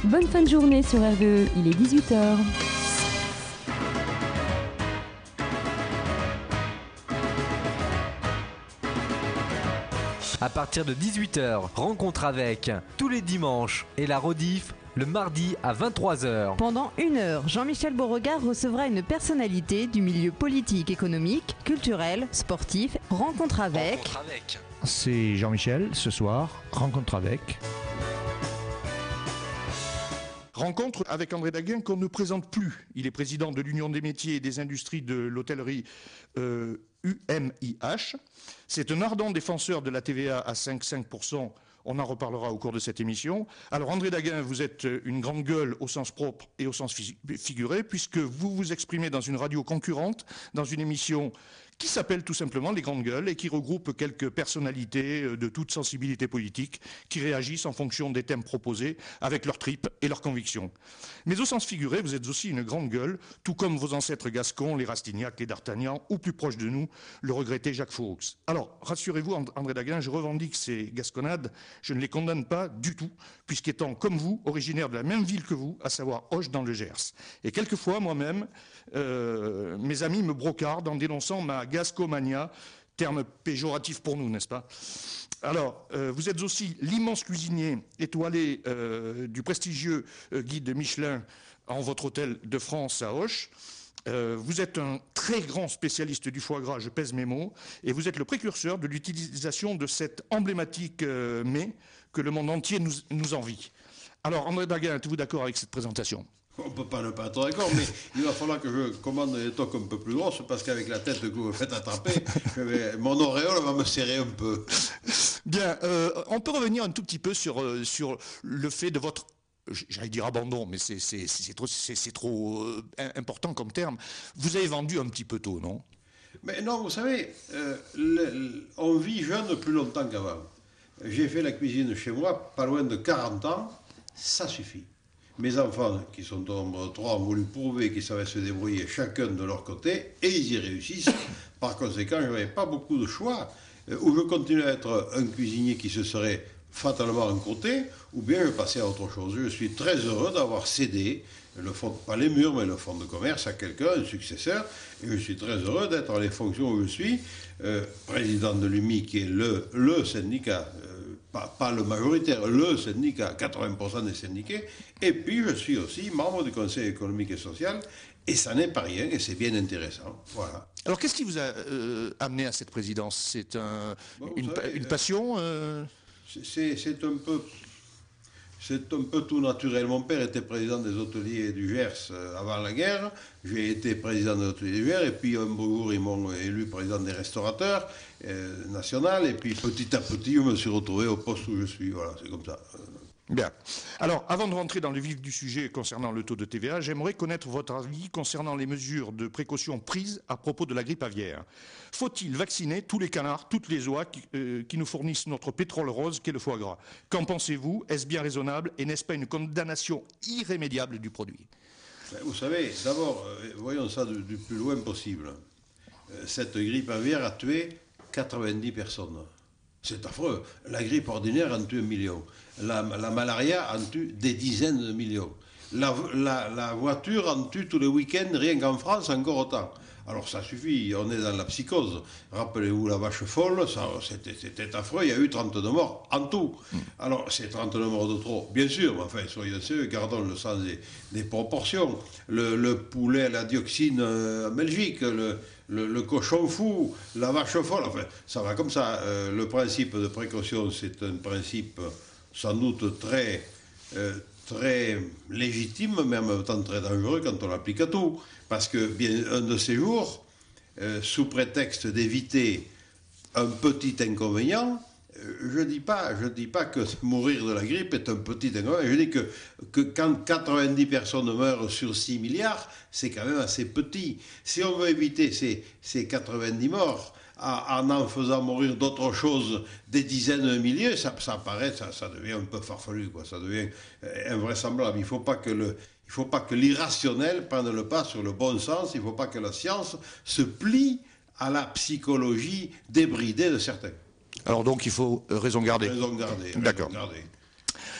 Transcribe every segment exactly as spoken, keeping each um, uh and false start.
Bonne fin de journée sur R V E, il est dix-huit heures. À partir de dix-huit heures, rencontre avec tous les dimanches et la rediff le mardi à vingt-trois heures. Pendant une heure, Jean-Michel Beauregard recevra une personnalité du milieu politique, économique, culturel, sportif. Rencontre avec... Rencontre avec. C'est Jean-Michel, ce soir, rencontre avec... Rencontre avec André Daguin qu'on ne présente plus. Il est président de l'Union des métiers et des industries de l'hôtellerie euh, U M I H. C'est un ardent défenseur de la T V A à cinq virgule cinq pour cent. On en reparlera au cours de cette émission. Alors André Daguin, vous êtes une grande gueule au sens propre et au sens figuré, puisque vous vous exprimez dans une radio concurrente, dans une émission qui s'appelle tout simplement Les Grandes Gueules et qui regroupe quelques personnalités de toute sensibilité politique qui réagissent en fonction des thèmes proposés avec leurs tripes et leurs convictions. Mais au sens figuré, vous êtes aussi une grande gueule, tout comme vos ancêtres gascons, les Rastignac, les D'Artagnan, ou plus proche de nous, le regretté Jacques Foux. Alors, rassurez-vous, André Daguin, je revendique ces gasconnades, je ne les condamne pas du tout, puisqu'étant comme vous, originaire de la même ville que vous, à savoir Auch dans le Gers. Et quelquefois, moi-même, euh, mes amis me brocardent en dénonçant ma gascomania, terme péjoratif pour nous, n'est-ce pas? Alors, euh, vous êtes aussi l'immense cuisinier étoilé euh, du prestigieux euh, guide Michelin en votre hôtel de France à Auch. Euh, vous êtes un très grand spécialiste du foie gras, je pèse mes mots, et vous êtes le précurseur de l'utilisation de cet emblématique euh, mets que le monde entier nous, nous envie. Alors, André Daguin, êtes-vous d'accord avec cette présentation ? On ne peut pas ne pas être d'accord, mais il va falloir que je commande des toques un peu plus grosses, parce qu'avec la tête que vous me faites attraper, je vais, mon auréole va me serrer un peu. Bien, euh, on peut revenir un tout petit peu sur, euh, sur le fait de votre... J'allais dire abandon, mais c'est, c'est, c'est trop, c'est, c'est trop euh, important comme terme. Vous avez vendu un petit peu tôt, non ? Mais non, vous savez, euh, le, le, on vit jeune plus longtemps qu'avant. J'ai fait la cuisine chez moi, pas loin de quarante ans, ça suffit. Mes enfants, qui sont au nombre de trois, ont voulu prouver qu'ils savaient se débrouiller chacun de leur côté, et ils y réussissent. Par conséquent, je n'avais pas beaucoup de choix. Euh, ou je continue à être un cuisinier qui se serait fatalement encroûté, ou bien je passais à autre chose. Je suis très heureux d'avoir cédé le fonds, pas les murs, mais le fonds de commerce à quelqu'un, un successeur, et je suis très heureux d'être dans les fonctions où je suis, euh, président de l'U M I, qui est le, le syndicat, euh, pas, pas le majoritaire, le syndicat, quatre-vingts pour cent des syndiqués, et puis je suis aussi membre du Conseil économique et social, et ça n'est pas rien, et c'est bien intéressant. Voilà. Alors qu'est-ce qui vous a euh, amené à cette présidence ? C'est un, bon, une, savez, une passion euh... c'est, c'est un peu... C'est un peu tout naturel. Mon père était président des hôteliers du Gers avant la guerre. J'ai été président des hôteliers du Gers. Et puis un beau jour, ils m'ont élu président des restaurateurs euh, national. Et puis petit à petit, je me suis retrouvé au poste où je suis. Voilà, c'est comme ça. Bien. Alors, avant de rentrer dans le vif du sujet concernant le taux de T V A, j'aimerais connaître votre avis concernant les mesures de précaution prises à propos de la grippe aviaire. Faut-il vacciner tous les canards, toutes les oies qui, euh, qui nous fournissent notre pétrole rose qu'est le foie gras ? Qu'en pensez-vous ? Est-ce bien raisonnable et n'est-ce pas une condamnation irrémédiable du produit ? Vous savez, d'abord, euh, voyons ça du, du plus loin possible. Euh, cette grippe aviaire a tué quatre-vingt-dix personnes. C'est affreux. La grippe ordinaire en tue un million. La, la malaria en tue des dizaines de millions. La, la, la voiture en tue tous les week-ends, rien qu'en France, encore autant. Alors ça suffit, on est dans la psychose. Rappelez-vous la vache folle, ça, c'était, c'était affreux, il y a eu trente-deux morts en tout. Alors c'est trente-deux morts de trop, bien sûr, mais enfin soyons sérieux, gardons le sens des, des proportions. Le, le poulet à la dioxine en Belgique, le, le, le cochon fou, la vache folle, enfin ça va comme ça. Euh, le principe de précaution, c'est un principe sans doute très... Euh, très légitime, mais en même temps très dangereux quand on l'applique à tout. Parce que, bien, un de ces jours, euh, sous prétexte d'éviter un petit inconvénient, euh, je ne dis pas, je dis pas que mourir de la grippe est un petit inconvénient, je dis que, que quand quatre-vingt-dix personnes meurent sur six milliards, c'est quand même assez petit. Si on veut éviter ces, ces quatre-vingt-dix morts, en en faisant mourir d'autres choses des dizaines de milliers, ça, ça paraît, ça, ça devient un peu farfelu, quoi. Ça devient invraisemblable. Il ne faut pas que le, il faut pas que l'irrationnel prenne le pas sur le bon sens. Il ne faut pas que la science se plie à la psychologie débridée de certains. Alors donc il faut raison garder. Raison garder. D'accord. Raison garder.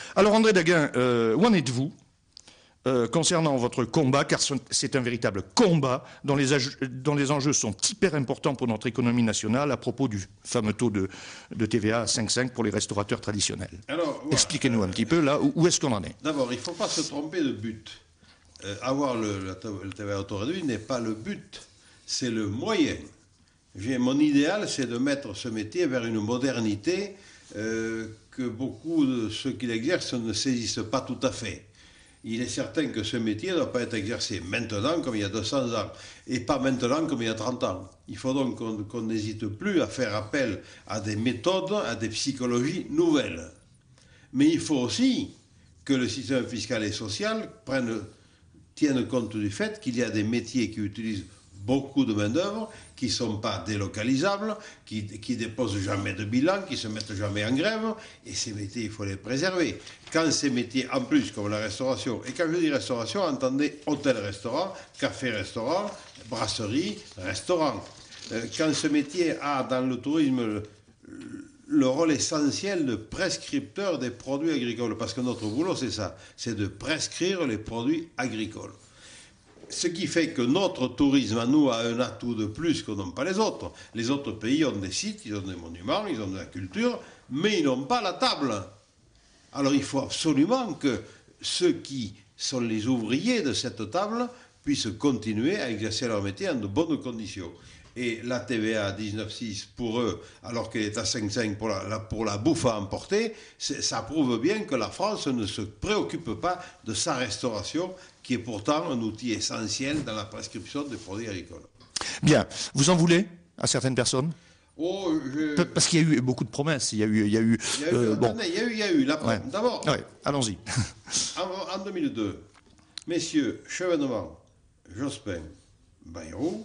Alors André Daguin, euh, où en êtes-vous euh, concernant votre combat, car c'est un véritable combat dont les, dont les enjeux sont hyper importants pour notre économie nationale à propos du fameux taux de, de T V A à cinq virgule cinq pour les restaurateurs traditionnels. Alors, voilà. Expliquez-nous un petit peu là, où, où est-ce qu'on en est? D'abord, il ne faut pas se tromper de but. Euh, avoir le, le, le T V A auto-réduit n'est pas le but, c'est le moyen. Mon idéal, c'est de mettre ce métier vers une modernité euh, que beaucoup de ceux qui l'exercent ne saisissent pas tout à fait. Il est certain que ce métier ne doit pas être exercé maintenant comme il y a deux cents ans, et pas maintenant comme il y a trente ans. Il faut donc qu'on qu'on n'hésite plus à faire appel à des méthodes, à des psychologies nouvelles. Mais il faut aussi que le système fiscal et social prenne, tienne compte du fait qu'il y a des métiers qui utilisent beaucoup de main-d'œuvre, qui ne sont pas délocalisables, qui ne déposent jamais de bilan, qui ne se mettent jamais en grève, et ces métiers, il faut les préserver. Quand ces métiers, en plus, comme la restauration, et quand je dis restauration, entendez hôtel-restaurant, café-restaurant, brasserie, restaurant. Euh, quand ce métier a dans le tourisme le, le rôle essentiel de prescripteur des produits agricoles, parce que notre boulot, c'est ça, c'est de prescrire les produits agricoles. Ce qui fait que notre tourisme à nous a un atout de plus que n'ont pas les autres. Les autres pays ont des sites, ils ont des monuments, ils ont de la culture, mais ils n'ont pas la table. Alors il faut absolument que ceux qui sont les ouvriers de cette table puissent continuer à exercer leur métier en de bonnes conditions. Et la T V A à dix-neuf virgule six pour eux, alors qu'elle est à cinq virgule cinq pour la, pour la bouffe à emporter, ça prouve bien que la France ne se préoccupe pas de sa restauration, qui est pourtant un outil essentiel dans la prescription des produits agricoles. Bien. Vous en voulez à certaines personnes? Oh, je... Parce qu'il y a eu beaucoup de promesses. Il y a eu... Il y a eu, il y a eu, euh, bon. il y a eu, il y a eu la promesse. Ouais. D'abord, ouais, allons-y. en, en deux mille deux, messieurs Chevènement, Jospin, Bayrou,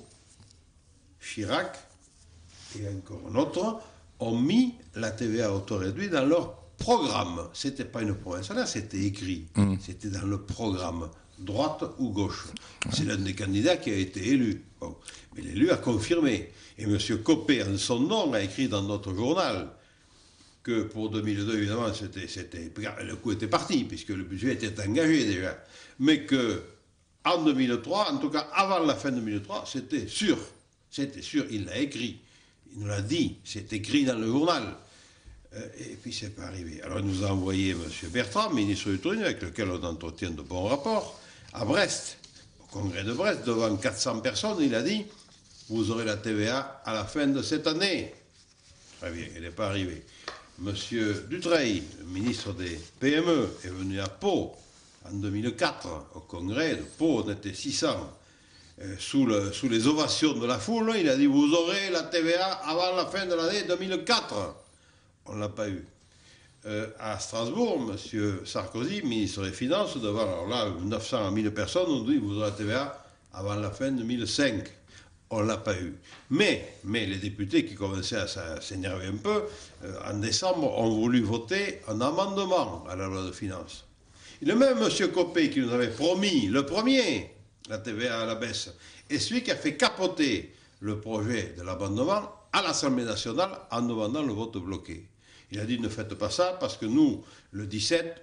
Chirac et encore un autre ont mis la T V A auto-réduite dans leur programme. Ce n'était pas une promesse, là, c'était écrit. Mmh. C'était dans le programme, droite ou gauche. C'est l'un des candidats qui a été élu. Bon. Mais l'élu a confirmé. Et M. Copé, en son nom, a écrit dans notre journal que pour deux mille deux, évidemment, c'était, c'était, le coup était parti, puisque le budget était engagé déjà. Mais qu'en deux mille trois, en tout cas avant la fin deux mille trois, c'était sûr. C'était sûr, il l'a écrit. Il nous l'a dit, c'est écrit dans le journal. Euh, et puis c'est pas arrivé. Alors il nous a envoyé M. Bertrand, ministre du Tourisme, avec lequel on entretient de bons rapports, à Brest, au congrès de Brest, devant quatre cents personnes, il a dit « Vous aurez la T V A à la fin de cette année ». Très bien, elle n'est pas arrivée. M. Dutreil, le ministre des P M E, est venu à Pau en deux mille quatre, au congrès de Pau, on était six cents. Euh, sous, le, sous les ovations de la foule, il a dit « Vous aurez la T V A avant la fin de l'année deux mille quatre ». On ne l'a pas eu. Euh, à Strasbourg, M. Sarkozy, ministre des Finances, devant alors là, neuf cents à mille personnes, on dit « Vous aurez la T V A avant la fin de deux mille cinq ». On ne l'a pas eu. Mais, mais les députés qui commençaient à s'énerver un peu, euh, en décembre, ont voulu voter un amendement à la loi de finances. Et le même M. Copé qui nous avait promis, le premier, la T V A à la baisse, et celui qui a fait capoter le projet de l'amendement à l'Assemblée nationale en demandant le vote bloqué. Il a dit ne faites pas ça parce que nous, le dix-sept,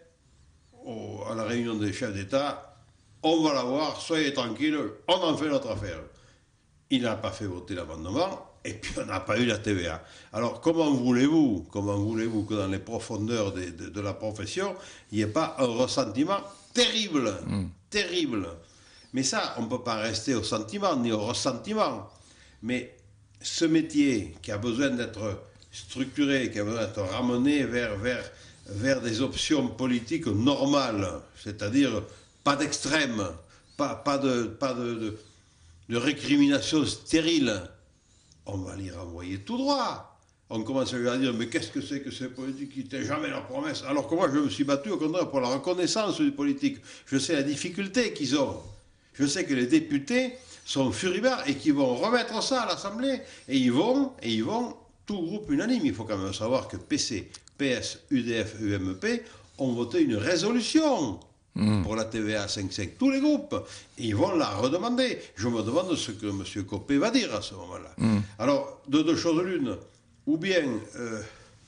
au, à la réunion des chefs d'État, on va l'avoir, soyez tranquilles, on en fait notre affaire. Il n'a pas fait voter l'amendement et puis on n'a pas eu la T V A. Alors comment voulez-vous, comment voulez-vous que dans les profondeurs de, de, de la profession, il n'y ait pas un ressentiment terrible, mmh. terrible. Mais ça, on ne peut pas rester au sentiment ni au ressentiment. Mais ce métier qui a besoin d'être structuré, qui a besoin d'être ramené vers, vers, vers des options politiques normales, c'est-à-dire pas d'extrême, pas, pas, de, pas de, de, de récrimination stérile, on va l'y renvoyer tout droit. On commence à lui dire, mais qu'est-ce que c'est que ces politiques qui n'étaient jamais leur promesse? Alors que moi, je me suis battu au contraire pour la reconnaissance des politiques. Je sais la difficulté qu'ils ont. Je sais que les députés sont furibonds et qu'ils vont remettre ça à l'Assemblée. Et ils vont, et ils vont, tout groupe unanime. Il faut quand même savoir que P C, P S, U D F, U M P ont voté une résolution mmh. pour la T V A cinq virgule cinq. Tous les groupes. Et ils vont la redemander. Je me demande ce que M. Copé va dire à ce moment-là. Mmh. Alors, de deux choses l'une. Ou bien, euh,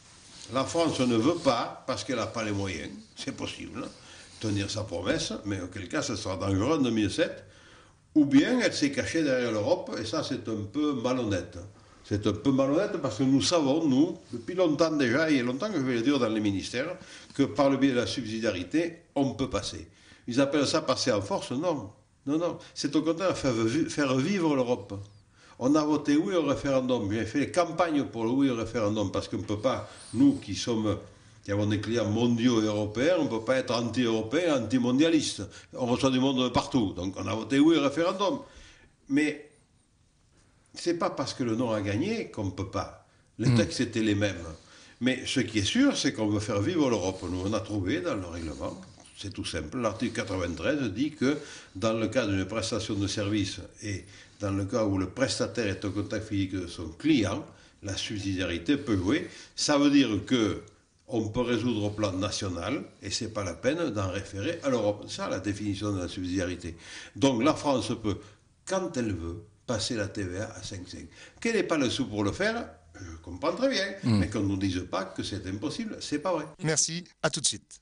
La France ne veut pas, parce qu'elle n'a pas les moyens, c'est possible, hein, tenir sa promesse, mais auquel cas ce sera dangereux en deux mille sept, ou bien elle s'est cachée derrière l'Europe, et ça c'est un peu malhonnête. C'est un peu malhonnête parce que nous savons, nous, depuis longtemps déjà, et il y a longtemps que je vais le dire dans les ministères, que par le biais de la subsidiarité, on peut passer. Ils appellent ça passer en force, non. Non, non, c'est au contraire faire, faire vivre l'Europe. On a voté oui au référendum, j'ai fait les campagnes pour le oui au référendum, parce qu'on ne peut pas, nous qui sommes, qui avons des clients mondiaux et européens, on ne peut pas être anti-européen, anti-mondialiste. On reçoit du monde de partout, donc on a voté oui au référendum. Mais c'est pas parce que le non a gagné qu'on ne peut pas. Les mmh. textes étaient les mêmes. Mais ce qui est sûr, c'est qu'on veut faire vivre l'Europe. Nous, on a trouvé dans le règlement, c'est tout simple, l'article quatre-vingt-treize dit que dans le cas d'une prestation de service et dans le cas où le prestataire est au contact physique de son client, la subsidiarité peut jouer. Ça veut dire qu'on peut résoudre au plan national et ce n'est pas la peine d'en référer à l'Europe. C'est ça la définition de la subsidiarité. Donc la France peut, quand elle veut, passer la T V A à cinq virgule cinq. Qu'elle n'ait pas le sou pour le faire, je comprends très bien, mmh. mais qu'on ne nous dise pas que c'est impossible, c'est pas vrai. Merci, à tout de suite.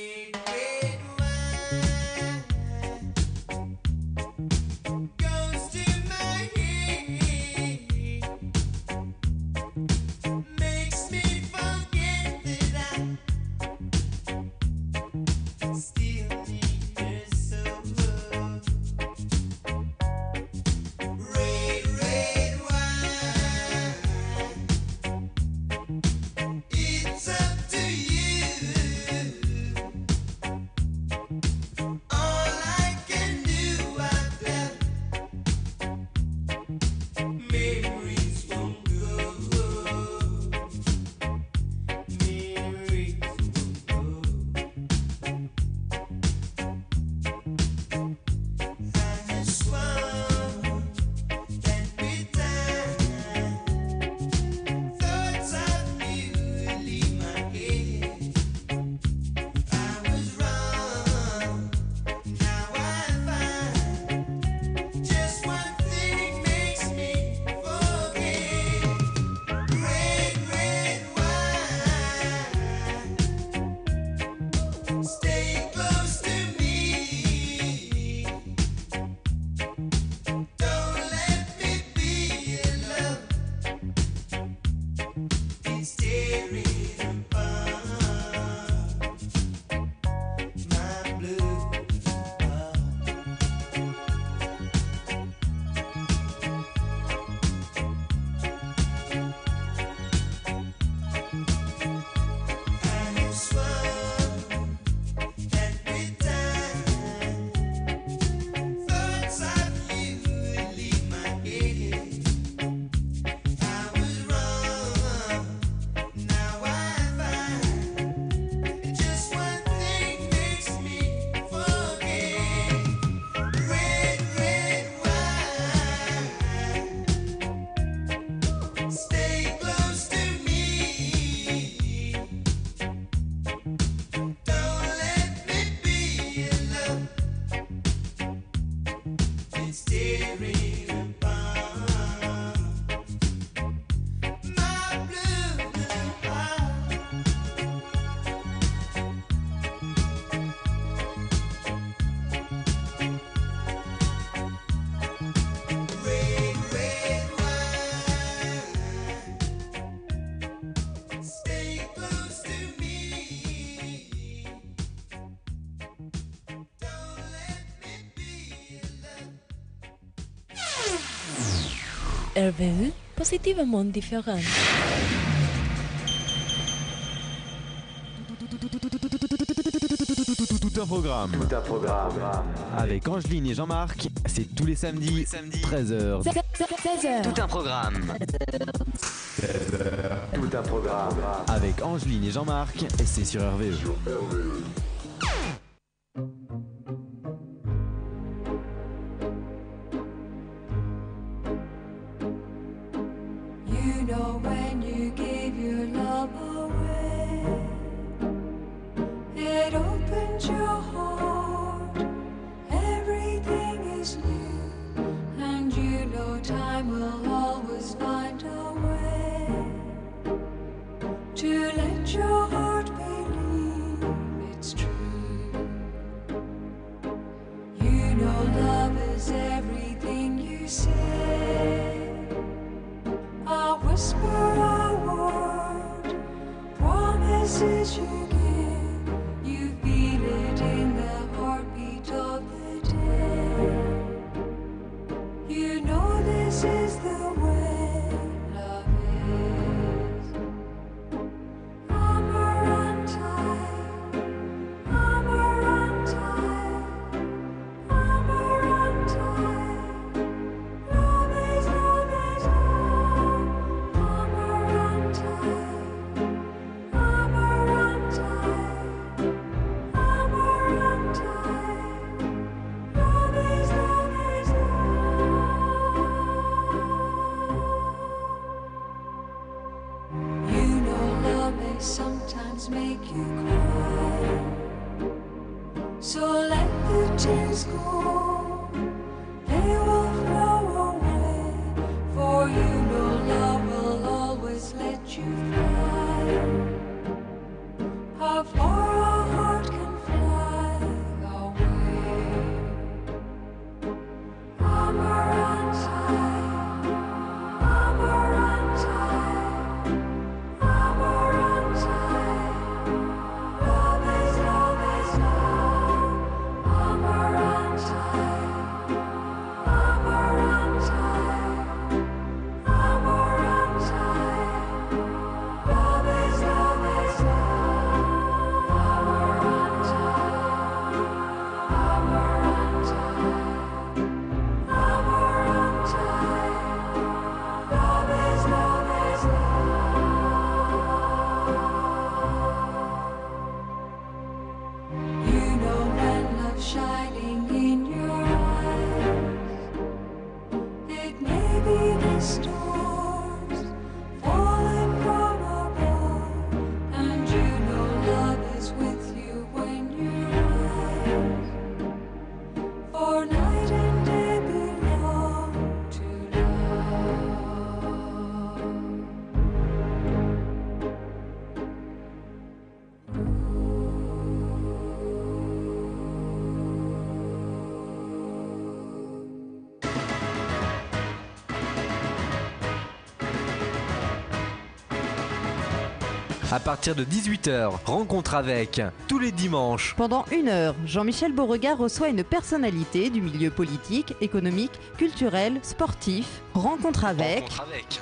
R V U, positivement différent. Tout un programme. Tout un programme. Avec Angeline et Jean-Marc, c'est tous les samedis, treize heures. seize heures. Tout un programme. Tout un programme. Avec Angeline et Jean-Marc, et c'est sur R V E. You know when you gave your love away, it opens your heart, everything is new, and you know time will always find a way to let let your heart believe it's true. You know love is everything you say. A whisper, a word, promises you give. You feel it in the heartbeat of the day. You know this is the way love is. Amarantine, amarantine, amarantine. Love is, love is love. Amarantine, amarantine, amarantine. Love is, love is love. You know love may sometimes make you cry. So let the tears go, they will flow away. For you know love will always let you fly. How far a heart can fly away. Amarantine, amarantine, amarantine. Love is, love is love. Amarantine, amarantine, amarantine. Love is, love is love. Amarantine, amarantine, amarantine. Love is, love is love. You know when love's shining in your eyes, it may be the stars falling from above, and you know love is with you when you rise. For night and day belong to love. À partir de dix-huit heures, rencontre avec tous les dimanches. Pendant une heure, Jean-Michel Beauregard reçoit une personnalité du milieu politique, économique, culturel, sportif. Rencontre avec... Rencontre avec.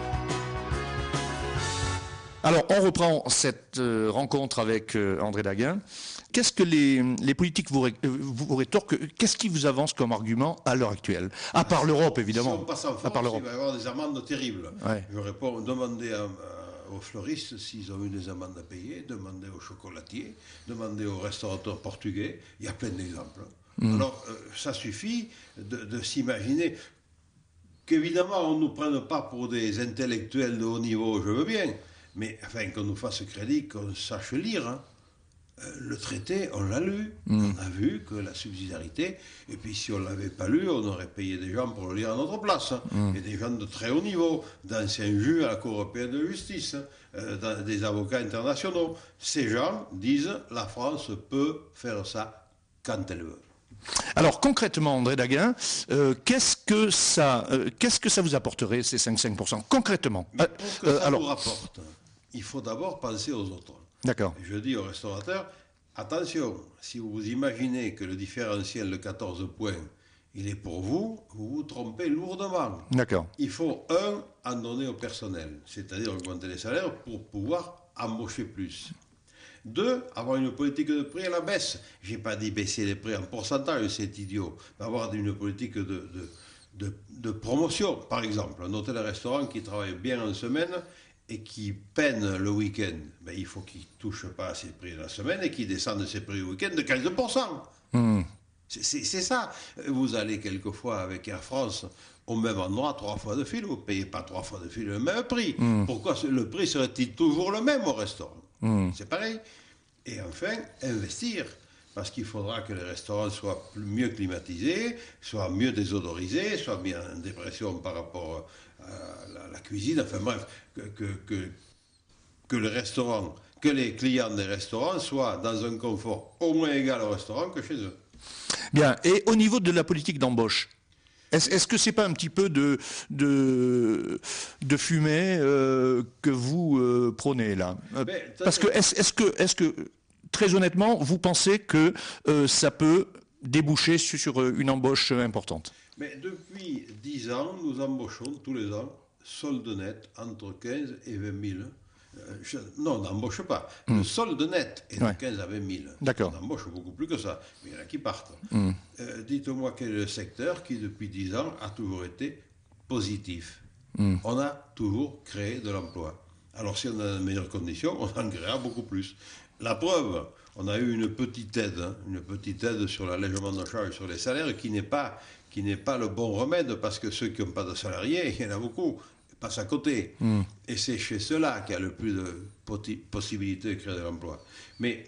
Alors, on reprend cette euh, rencontre avec euh, André Daguin. Qu'est-ce que les, les politiques vous, ré- euh, vous rétorquent? Qu'est-ce qui vous avance comme argument à l'heure actuelle? À part l'Europe, évidemment. Si on passe en à part France, l'Europe. il va y avoir des amendes terribles. Ouais. Je réponds, demandez à- à- aux fleuristes s'ils ont eu des amendes à payer, demandez aux chocolatiers, demandez aux restaurateurs portugais. Il y a plein d'exemples. Mm. Alors, euh, ça suffit de, de s'imaginer qu'évidemment, on ne nous prenne pas pour des intellectuels de haut niveau, je veux bien, mais enfin, qu'on nous fasse crédit, qu'on sache lire. Hein. Euh, Le traité, on l'a lu, Mm. on a vu que la subsidiarité, et puis si on ne l'avait pas lu, on aurait payé des gens pour le lire à notre place, hein. Mm. Et des gens de très haut niveau, d'anciens juges à la Cour européenne de justice, hein, euh, dans- des avocats internationaux. Ces gens disent la France peut faire ça quand elle veut. Alors, concrètement, André Daguin, euh, qu'est-ce que ça, euh, qu'est-ce que ça vous apporterait, ces cinq virgule cinq pour cent, concrètement? Mais Euh, pour que euh, ça alors, nous rapporte, il faut d'abord penser aux autres. d'accord. Et je dis aux restaurateurs, attention, si vous imaginez que le différentiel de quatorze points, il est pour vous, vous vous trompez lourdement. D'accord. Il faut, un, en donner au personnel, c'est-à-dire augmenter les salaires pour pouvoir embaucher plus. Deux, avoir une politique de prix à la baisse. Je n'ai pas dit baisser les prix en pourcentage, c'est idiot. Mais avoir une politique de, de, de, de promotion. Par exemple, un hôtel-restaurant qui travaille bien en semaine et qui peine le week-end, ben, il faut qu'il ne touche pas à ses prix la semaine et qu'il descende ses prix le week-end de quinze pour cent. Hmm. C'est, c'est, c'est ça. Vous allez quelquefois avec Air France au même endroit trois fois de fil, vous ne payez pas trois fois de fil le même prix. Mm. Pourquoi le prix serait-il toujours le même au restaurant? Mm. C'est pareil. Et enfin, investir. Parce qu'il faudra que les restaurants soient plus- mieux climatisés, soient mieux désodorisés, soient mis en dépression par rapport à la, la cuisine. Enfin bref, que, que, que, que le restaurant que les clients des restaurants soient dans un confort au moins égal au restaurant que chez eux. Bien, et au niveau de la politique d'embauche, est-ce, est-ce que c'est pas un petit peu de, de, de fumée euh, que vous euh, prônez là? Mais, Parce que est-ce, est-ce que, est-ce que, très honnêtement, vous pensez que euh, ça peut déboucher sur, sur une embauche importante? Mais depuis dix ans, nous embauchons tous les ans, solde net, entre quinze et vingt mille. Euh, je, non, on n'embauche pas. Mm. Le solde net est de ouais. quinze à vingt mille. D'accord. On embauche beaucoup plus que ça. Mais il y en a qui partent. Mm. Euh, dites-moi quel est le secteur qui, depuis dix ans, a toujours été positif. Mm. On a toujours créé de l'emploi. Alors, si on a de meilleures conditions, on en créera beaucoup plus. La preuve, on a eu une petite aide, hein, une petite aide sur l'allègement de charges sur les salaires qui n'est pas, qui n'est pas le bon remède parce que ceux qui n'ont pas de salariés, il y en a beaucoup, passent à côté. Mm. Et c'est chez ceux-là qu'il y a le plus de possibilités de créer de l'emploi. Mais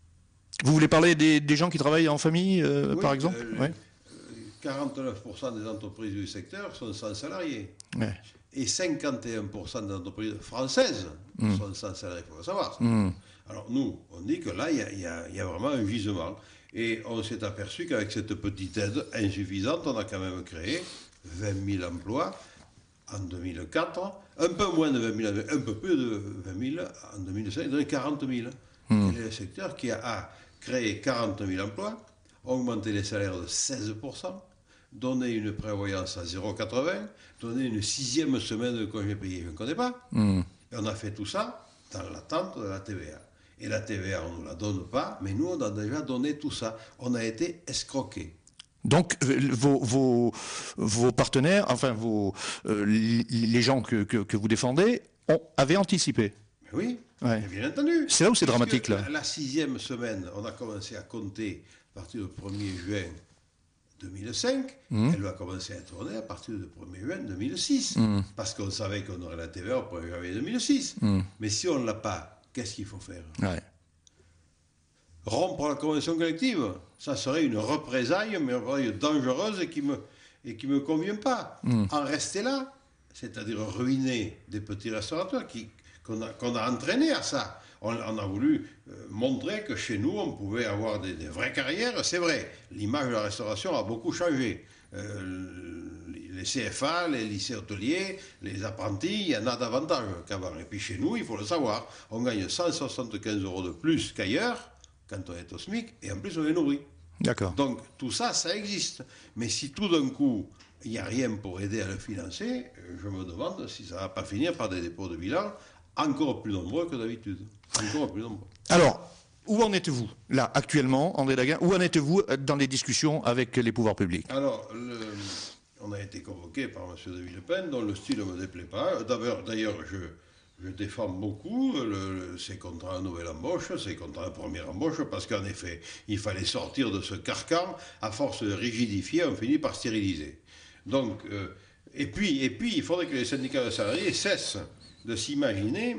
vous voulez parler des, des gens qui travaillent en famille, euh, oui, par exemple euh, ouais. quarante-neuf pour cent des entreprises du secteur sont sans salariés. Ouais. Et cinquante et un pour cent des entreprises françaises mm. sont sans salariés, il faut le savoir. Mm. Alors nous, on dit que là, il y, y, y a vraiment un gisement. Et on s'est aperçu qu'avec cette petite aide insuffisante, on a quand même créé vingt mille emplois en deux mille quatre, un peu moins de vingt mille, un peu plus de vingt mille en deux mille cinq, donc quarante mille. Mmh. C'est le secteur qui a, a créé quarante mille emplois, augmenté les salaires de seize pour cent, donné une prévoyance à zéro virgule quatre-vingts, donné une sixième semaine de congé payé, je ne connais pas. Mmh. Et on a fait tout ça dans l'attente de la T V A. Et la T V A, on ne nous la donne pas, mais nous, on a déjà donné tout ça. On a été escroqués. Donc, vos, vos, vos partenaires, enfin, vos, euh, les gens que, que, que vous défendez, ont, avaient anticipé. Mais oui, ouais. bien entendu. C'est là où c'est dramatique, là. La, la sixième semaine, on a commencé à compter à partir du premier juin deux mille cinq. Mmh. Elle va commencer à tourner à partir du premier juin deux mille six. Mmh. Parce qu'on savait qu'on aurait la T V A au premier janvier deux mille six. Mmh. Mais si on ne l'a pas, qu'est-ce qu'il faut faire? Ouais. Rompre la convention collective, ça serait une représaille, mais une représaille dangereuse et qui ne me, et qui me convient pas. Mm. En rester là, c'est-à-dire ruiner des petits restaurateurs qui, qu'on, a, qu'on a entraînés à ça. On, on a voulu euh, montrer que chez nous, on pouvait avoir des, des vraies carrières. C'est vrai, l'image de la restauration a beaucoup changé. Euh, les C F A, les lycées hôteliers, les apprentis, il y en a davantage qu'avant. Et puis chez nous, il faut le savoir, on gagne cent soixante-quinze euros de plus qu'ailleurs, quand on est au SMIC, et en plus on est nourri. D'accord. Donc tout ça, ça existe. Mais si tout d'un coup, il n'y a rien pour aider à le financer, je me demande si ça ne va pas finir par des dépôts de bilan encore plus nombreux que d'habitude. Encore plus nombreux. Alors, où en êtes-vous, là, actuellement, André Daguin? Où en êtes-vous dans les discussions avec les pouvoirs publics? Alors, le, on a été convoqué par M. de Villepin, dont le style ne me déplaît pas. D'ailleurs, d'ailleurs je... Je défends beaucoup le, le, ces contrats de nouvelle embauche, ces contrats de première embauche, parce qu'en effet, il fallait sortir de ce carcan. À force de rigidifier, on finit par stériliser. Donc, euh, et, puis, et puis, il faudrait que les syndicats de salariés cessent de s'imaginer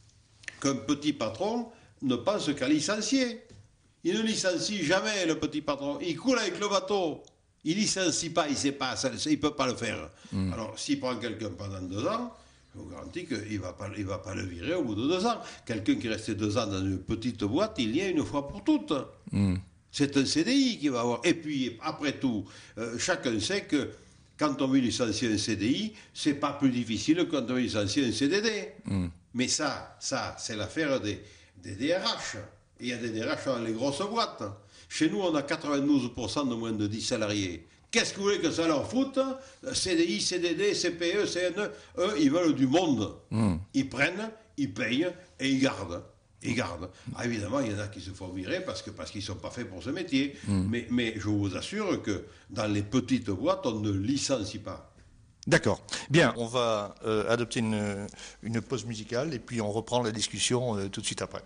qu'un petit patron ne pense qu'à licencier. Il ne licencie jamais, le petit patron. Il coule avec le bateau. Il ne licencie pas, il ne sait pas, ça, il ne peut pas le faire. Mmh. Alors, s'il prend quelqu'un pendant deux ans, je vous garantis qu'il ne va pas, il va pas le virer au bout de deux ans. Quelqu'un qui est resté deux ans dans une petite boîte, il y est une fois pour toutes. Mm. C'est un C D I qu'il va avoir. Et puis, après tout, euh, chacun sait que quand on veut licencier un C D I, ce n'est pas plus difficile que quand on veut licencier un C D D. Mm. Mais ça, ça c'est l'affaire des, des D R H. Et il y a des D R H dans les grosses boîtes. Chez nous, on a quatre-vingt-douze pour cent de moins de dix salariés. Qu'est-ce que vous voulez que ça leur foute? C D I, C D D, C P E, C N E, eux, ils veulent du monde. Mm. Ils prennent, ils payent et ils gardent. Ils gardent. Ah, évidemment, il y en a qui se font virer parce, que, parce qu'ils ne sont pas faits pour ce métier. Mm. Mais, mais je vous assure que dans les petites boîtes, on ne licencie pas. D'accord. Bien, on va euh, adopter une, une pause musicale et puis on reprend la discussion euh, tout de suite après.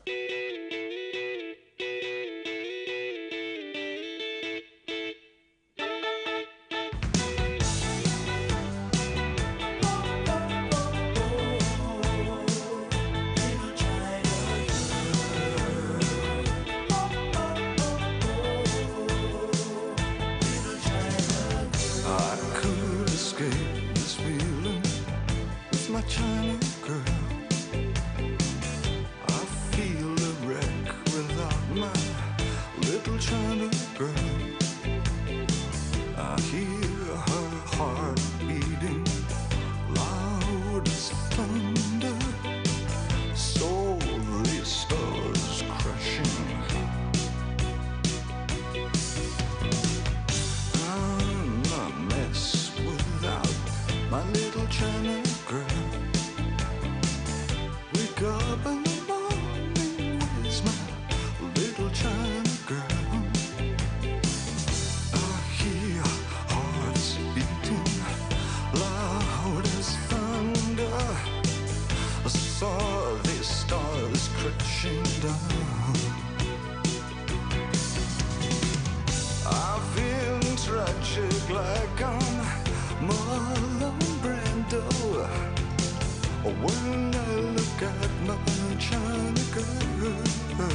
China girl, I feel crashing down. I feel tragic like I'm Marlon Brando when I look at my China girl.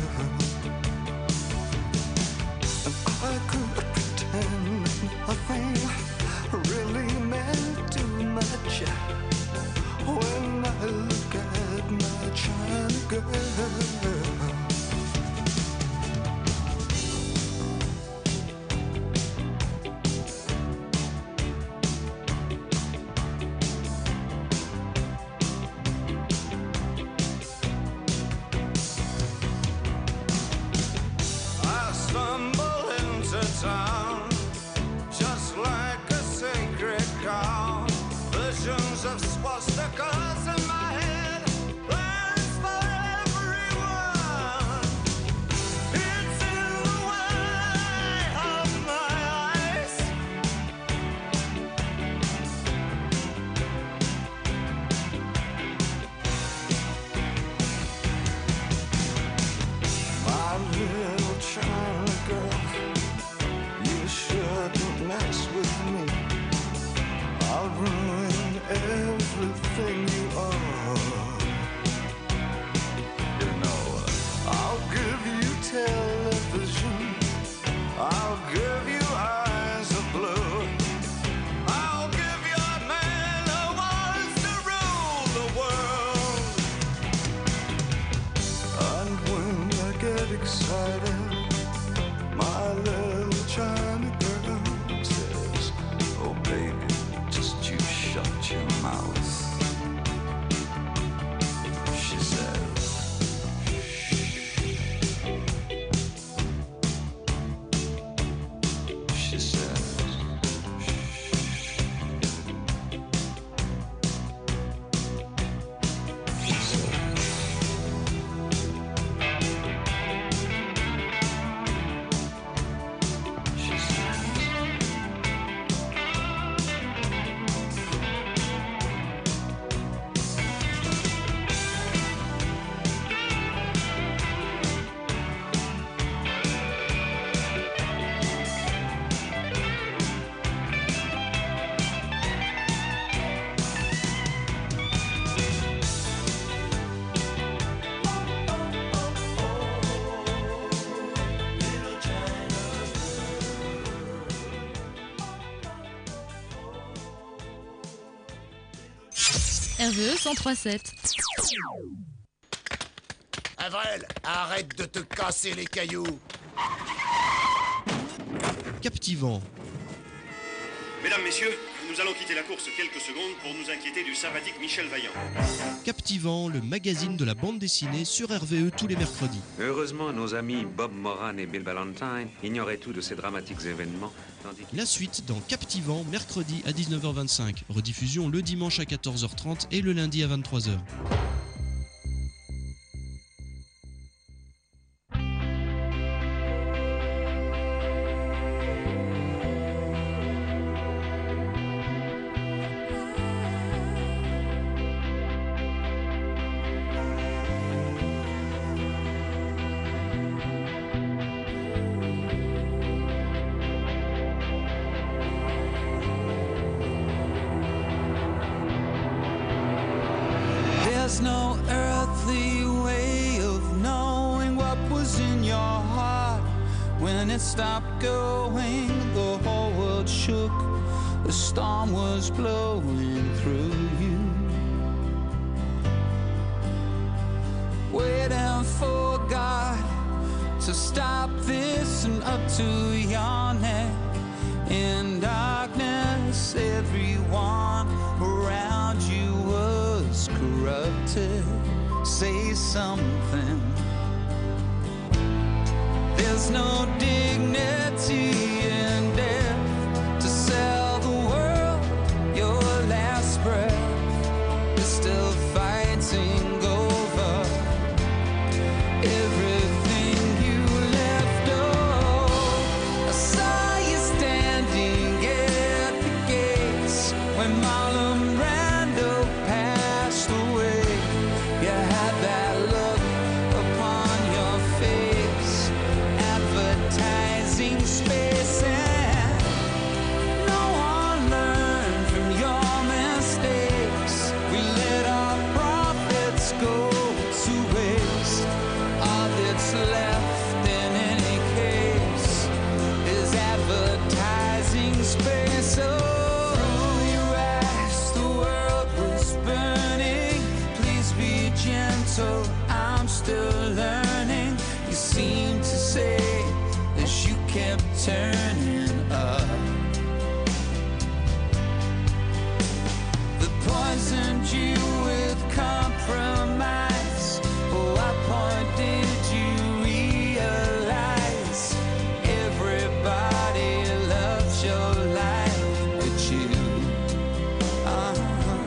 And I could pretend nothing really meant too much when I look at my China girl. I stumble into town just like a sacred cow. Visions of swastikas in my head, plans for everyone. It's in the way of my eyes. My little China girl, you shouldn't mess with me. I'll ruin everything you are. You know, I'll give you television, I'll give you eyes of blue, I'll give you a man who wants to rule the world. And when I get excited, my little China girl says, oh baby, just you shut your mouth. She says, she says, she says, she says. R V E cent trois sept. Avril, arrête de te casser les cailloux. Captivant. Mesdames, messieurs, nous allons quitter la course quelques secondes pour nous inquiéter du sympathique Michel Vaillant. Captivant, le magazine de la bande dessinée sur R V E tous les mercredis. Heureusement, nos amis Bob Moran et Bill Ballantine ignoraient tout de ces dramatiques événements. Tandis que... La suite dans Captivant, mercredi à dix-neuf heures vingt-cinq. Rediffusion le dimanche à quatorze heures trente et le lundi à vingt-trois heures. There's no earthly way of knowing what was in your heart. When it stopped going, the whole world shook. The storm was blowing through you. Waiting for God to stop this and up to your neck. In darkness, everyone around you was corrupted. Say something. There's no dignity in death to sell the world your last breath. You're still fighting over everything you left. Oh, I saw you standing at the gates when Marlon Brando passed away. You had that look that's left in any case is advertising space. Oh, you asked, the world was burning. Please be gentle, I'm still learning. You seem to say as you kept turning up. The poisoned you with compromise. Oh, at what point did you realize everybody loves your life but you? Uh-huh.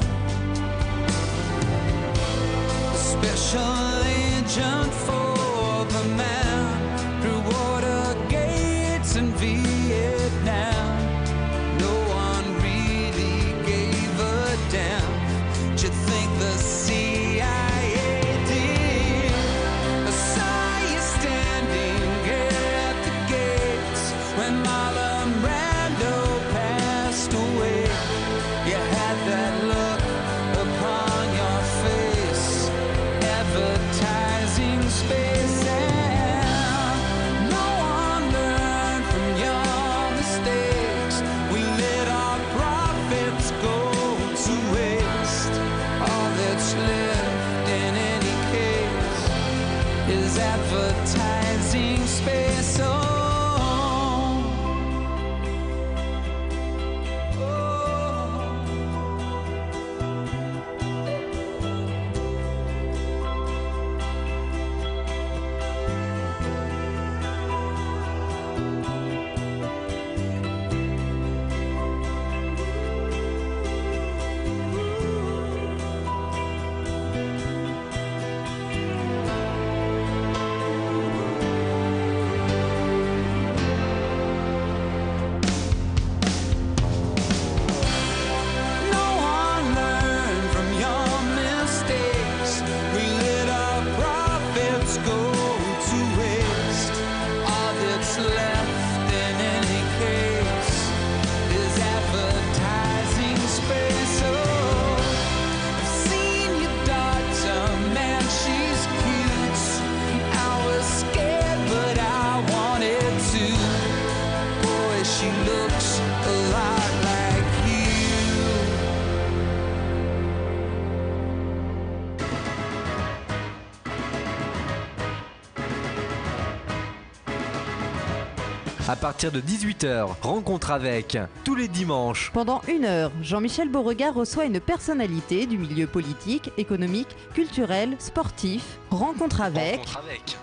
A special agent for the man through water gates in Vietnam. No one really gave a damn. Do you think the C I A did? I saw you standing at the gates when Marlon Brando passed away. You had that look upon your face, advertising space, and no one learned from your mistakes. We let our profits go to waste. All that's left in any case is advertising space. Oh. No one learned from your mistakes. We let our profits go to waste. All that's left in any case is advertising space. Oh, I've seen your daughter, man, she's cute. I was scared, but I wanted to. Boy, she looks a lot like you. À partir de dix-huit heures, rencontre avec tous les dimanches. Pendant une heure, Jean-Michel Beauregard reçoit une personnalité du milieu politique, économique, culturel, sportif. Rencontre avec... Rencontre avec.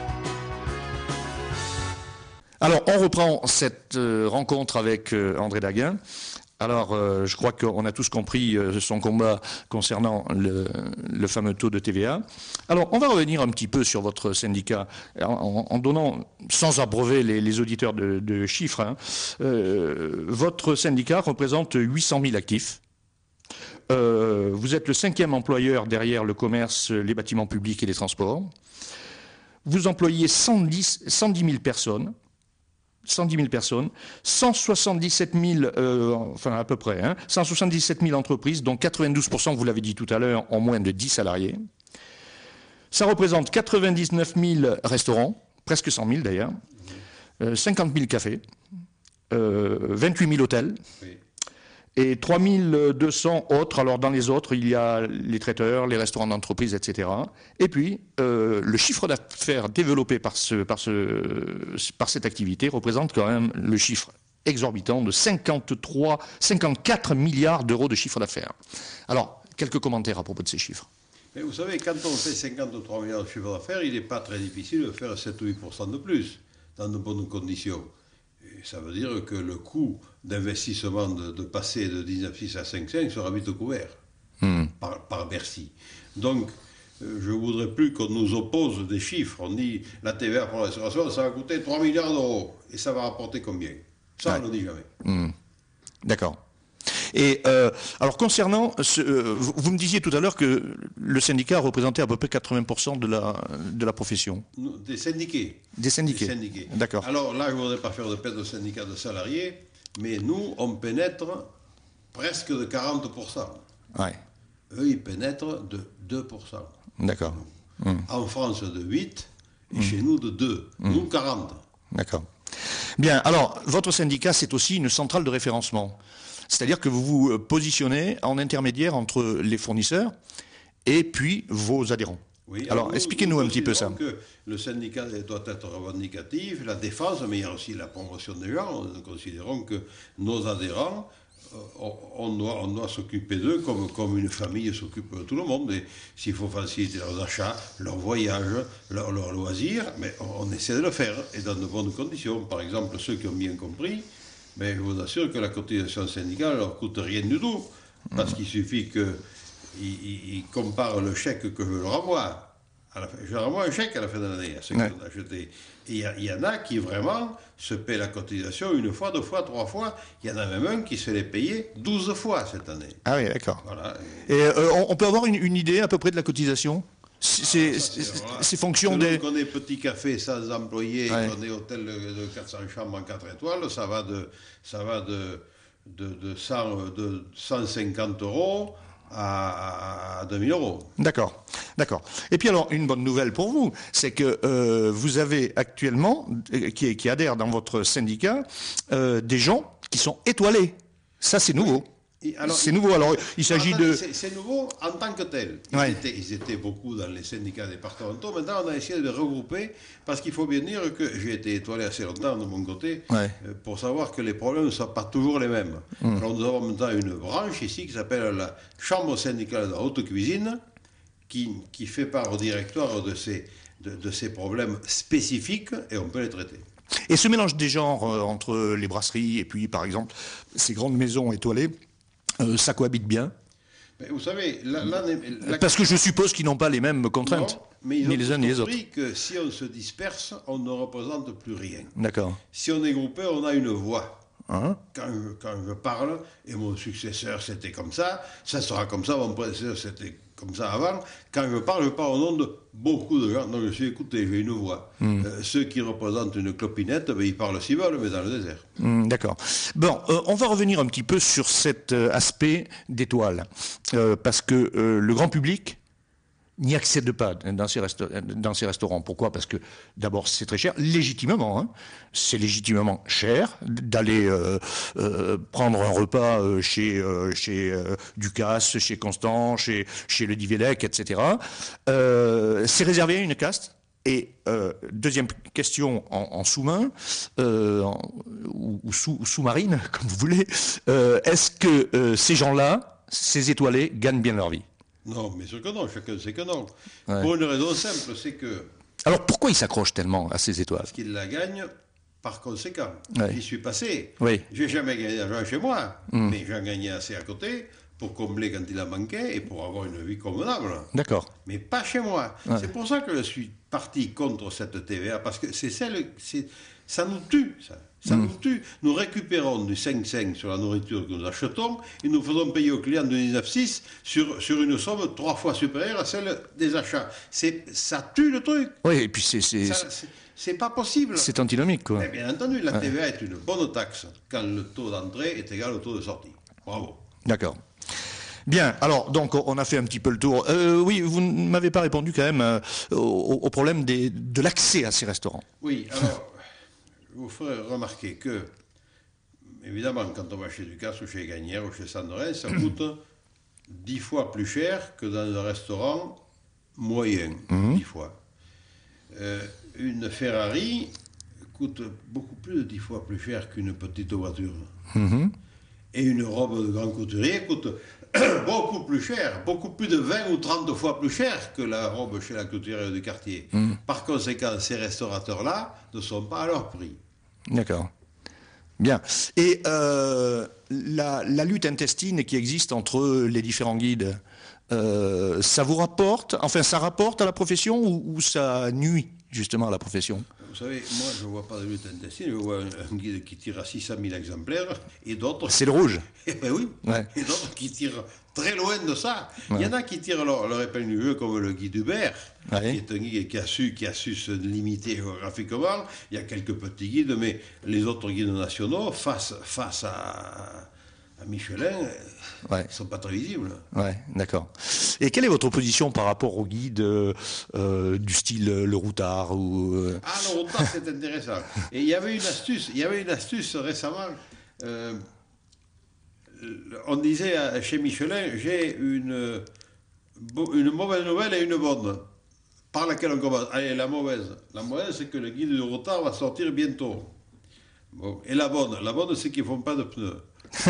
Alors, on reprend cette euh, rencontre avec euh, André Daguin. Alors, euh, je crois qu'on a tous compris euh, son combat concernant le, le fameux taux de T V A. Alors, on va revenir un petit peu sur votre syndicat, en, en donnant, sans abreuver les, les auditeurs de, de chiffres, hein. Euh, votre syndicat représente huit cent mille actifs. Euh, vous êtes le cinquième employeur derrière le commerce, les bâtiments publics et les transports. Vous employez cent dix mille personnes. cent dix mille personnes, cent soixante-dix-sept mille, euh, enfin à peu près, hein, cent soixante-dix-sept mille entreprises, dont quatre-vingt-douze pour cent, vous l'avez dit tout à l'heure, ont moins de dix salariés. Ça représente quatre-vingt-dix-neuf mille restaurants, presque cent mille d'ailleurs, euh, cinquante mille cafés, euh, vingt-huit mille hôtels, Oui. et trois mille deux cents autres. Alors dans les autres, il y a les traiteurs, les restaurants d'entreprise, et cetera. Et puis, euh, le chiffre d'affaires développé par, ce, par, ce, par cette activité représente quand même le chiffre exorbitant de cinquante-trois, cinquante-quatre milliards d'euros de chiffre d'affaires. Alors, quelques commentaires à propos de ces chiffres. Mais vous savez, quand on fait cinquante-trois milliards de chiffre d'affaires, il n'est pas très difficile de faire sept ou huit pour cent de plus, dans de bonnes conditions. Et ça veut dire que le coût d'investissement de, de passer de dix-neuf virgule six à cinq virgule cinq sera vite couvert Hmm. par, par Bercy. Donc, euh, je ne voudrais plus qu'on nous oppose des chiffres. On dit la T V A pour la restauration, ça va coûter trois milliards d'euros. Et ça va rapporter combien? Ça, Ouais. on ne le dit jamais. Hmm. D'accord. Et euh, alors concernant, ce, euh, vous, vous me disiez tout à l'heure que le syndicat représentait à peu près quatre-vingts pour cent de la, de la profession. Nous, des syndiqués. Des syndiqués. Des syndiqués. D'accord. Alors là, je ne voudrais pas faire de peine de syndicat de salariés, mais nous, on pénètre presque de quarante pour cent. Ouais. Eux, ils pénètrent de deux pour cent. D'accord. Hmm. En France, de huit, Et mmh. chez nous, de deux. Mmh. Nous, quarante. D'accord. Bien, alors, votre syndicat, c'est aussi une centrale de référencement. C'est-à-dire que vous vous positionnez en intermédiaire entre les fournisseurs et puis vos adhérents. Oui, alors, alors expliquez-nous un petit peu ça. Que le syndicat doit être revendicatif, la défense, mais il y a aussi la promotion des gens. Nous considérons que nos adhérents, on doit, on doit s'occuper d'eux comme, comme une famille s'occupe de tout le monde. Et s'il faut faciliter leurs achats, leurs voyages, leurs, leurs loisirs, mais on, on essaie de le faire et dans de bonnes conditions. Par exemple, ceux qui ont bien compris, mais je vous assure que la cotisation syndicale ne leur coûte rien du tout, parce qu'il suffit qu'ils ils comparent le chèque que je leur envoie. À la fin, je leur envoie un chèque à la fin de l'année à ceux qui ont acheté. Et il y, y en a qui vraiment se paient la cotisation une fois, deux fois, trois fois. Il y en a même un qui se l'est payé douze fois cette année. Ah oui, d'accord. Voilà. Et euh, on, on peut avoir une, une idée à peu près de la cotisation? C'est ah, fonction Selon des... qu'on est petit café sans employés, ouais. qu'on est hôtel de quatre cents chambres en quatre étoiles, ça va de, ça va de, de, de, cent, de cent cinquante euros à, à deux mille euros. D'accord, d'accord. Et puis alors, une bonne nouvelle pour vous, c'est que euh, vous avez actuellement, qui, qui adhèrent dans votre syndicat, euh, des gens qui sont étoilés. Ça, c'est nouveau. C'est nouveau. Alors, il s'agit de... C'est nouveau en tant que tel. Ils, ouais. étaient, ils étaient beaucoup dans les syndicats départementaux. Maintenant, on a essayé de les regrouper parce qu'il faut bien dire que j'ai été étoilé assez longtemps de mon côté ouais. pour savoir que les problèmes ne sont pas toujours les mêmes. Mmh. Alors, nous avons maintenant une branche ici qui s'appelle la Chambre syndicale de la haute cuisine qui, qui fait part au directoire de ces, de, de ces problèmes spécifiques et on peut les traiter. Et ce mélange des genres euh, entre les brasseries et puis, par exemple, ces grandes maisons étoilées, Euh, ça cohabite bien. Mais vous savez, la, la, la... parce que je suppose qu'ils n'ont pas les mêmes contraintes, non, mais ils ni les uns ni les autres. Ils ont compris que si on se disperse, on ne représente plus rien. D'accord. Si on est groupé, on a une voix. Hein? Quand, je, quand je parle, et mon successeur c'était comme ça, ça sera comme ça, mon prédécesseur c'était comme ça avant, quand je parle, je parle au nom de beaucoup de gens. Donc je suis écouté, j'ai une voix. Mm. Euh, ceux qui représentent une clopinette, ben, ils parlent s'ils veulent, mais dans le désert. Mm, d'accord. Bon, euh, on va revenir un petit peu sur cet euh, aspect d'étoile, euh, parce que euh, le grand public n'y accède pas dans ces, dans ces restaurants. Pourquoi? Parce que d'abord c'est très cher, légitimement. Hein. C'est légitimement cher d'aller euh, euh, prendre un repas euh, chez, euh, chez euh, Ducasse, chez Constant, chez, chez le Divedec, et cetera. Euh, c'est réservé à une caste. Et euh, deuxième question en, en sous-main, euh, en, ou, ou sous, sous-marine, comme vous voulez, euh, est-ce que euh, ces gens-là, ces étoilés, gagnent bien leur vie? Non, mais sûr que non, chacun sait que non. Ouais. Pour une raison simple, c'est que... Alors pourquoi ils s'accrochent tellement à ces étoiles? Parce qu'ils la gagnent par conséquent. Ouais. J'y suis passé. Oui. Je n'ai jamais gagné d'argent chez moi, mm. mais j'en gagnais assez à côté pour combler quand il en manquait et pour avoir une vie convenable. D'accord. Mais pas chez moi. Ouais. C'est pour ça que je suis parti contre cette T V A, parce que c'est celle... C'est, ça nous tue, ça. Ça mmh. nous tue. Nous récupérons du cinq cinq sur la nourriture que nous achetons et nous faisons payer aux clients de dix-neuf six sur, sur une somme trois fois supérieure à celle des achats. C'est, ça tue le truc. Oui, et puis c'est... C'est, c'est pas possible. C'est antinomique, quoi. Mais bien entendu, la ouais. T V A est une bonne taxe quand le taux d'entrée est égal au taux de sortie. Bravo. D'accord. Bien, alors, donc, on a fait un petit peu le tour. Euh, oui, vous ne m'avez pas répondu quand même euh, au, au problème des, de l'accès à ces restaurants. Oui, alors... Je vous ferai remarquer que, évidemment, quand on va chez Ducasse ou chez Gagnère ou chez Sandorin, ça coûte dix fois plus cher que dans un restaurant moyen, mmh. dix fois. Euh, une Ferrari coûte beaucoup plus de dix fois plus cher qu'une petite voiture. Mmh. Et une robe de grand couturier coûte beaucoup plus cher, beaucoup plus de vingt ou trente fois plus cher que la robe chez la couturière du quartier. Mmh. Par conséquent, ces restaurateurs-là ne sont pas à leur prix. D'accord. Bien. Et euh, la, la lutte intestine qui existe entre les différents guides, euh, ça vous rapporte, enfin ça rapporte à la profession ou, ou ça nuit justement à la profession? Vous savez, moi je ne vois pas de lutte intestine, je vois un, un guide qui tire à six cent mille exemplaires et d'autres... C'est le rouge. Eh ben oui, ouais. Et d'autres qui tirent très loin de ça. Ouais. Il y en a qui tirent leur, leur épingle du jeu comme le guide Hubert, ouais. qui est un guide qui a, su, qui a su se limiter géographiquement. Il y a quelques petits guides, mais les autres guides nationaux, face, face à, à Michelin, ouais. ils ne sont pas très visibles. Ouais, d'accord. Et quelle est votre position par rapport aux guides euh, du style euh, le routard ou euh... Ah, le routard, c'est intéressant. Et il y avait une astuce, il y avait une astuce récemment. Euh, on disait à, chez Michelin, j'ai une, une mauvaise nouvelle et une bonne. Par laquelle on commence. Allez, la mauvaise. La mauvaise, c'est que le guide du routard va sortir bientôt. Bon. Et la bonne, la bonne, c'est qu'ils ne font pas de pneus.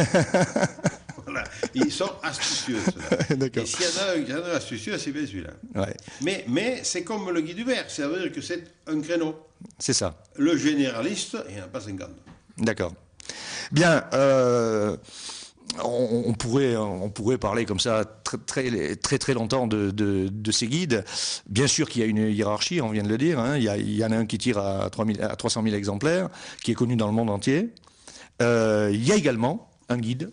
Voilà. Ils sont astucieux, ceux-là. D'accord. Et s'il y en a un, il y en a un astucieux, c'est bien celui-là. Ouais. Mais, mais c'est comme le guide vert, ça veut dire que c'est un créneau. C'est ça. Le généraliste, il n'y en a pas cinquante. D'accord. Bien, euh, on, on, pourrait, on pourrait parler comme ça très très très, très longtemps de, de, de ces guides. Bien sûr qu'il y a une hiérarchie, on vient de le dire. Hein. Il, y a, il y en a un qui tire à, trois mille, à trois cent mille exemplaires, qui est connu dans le monde entier. Euh, il y a également un guide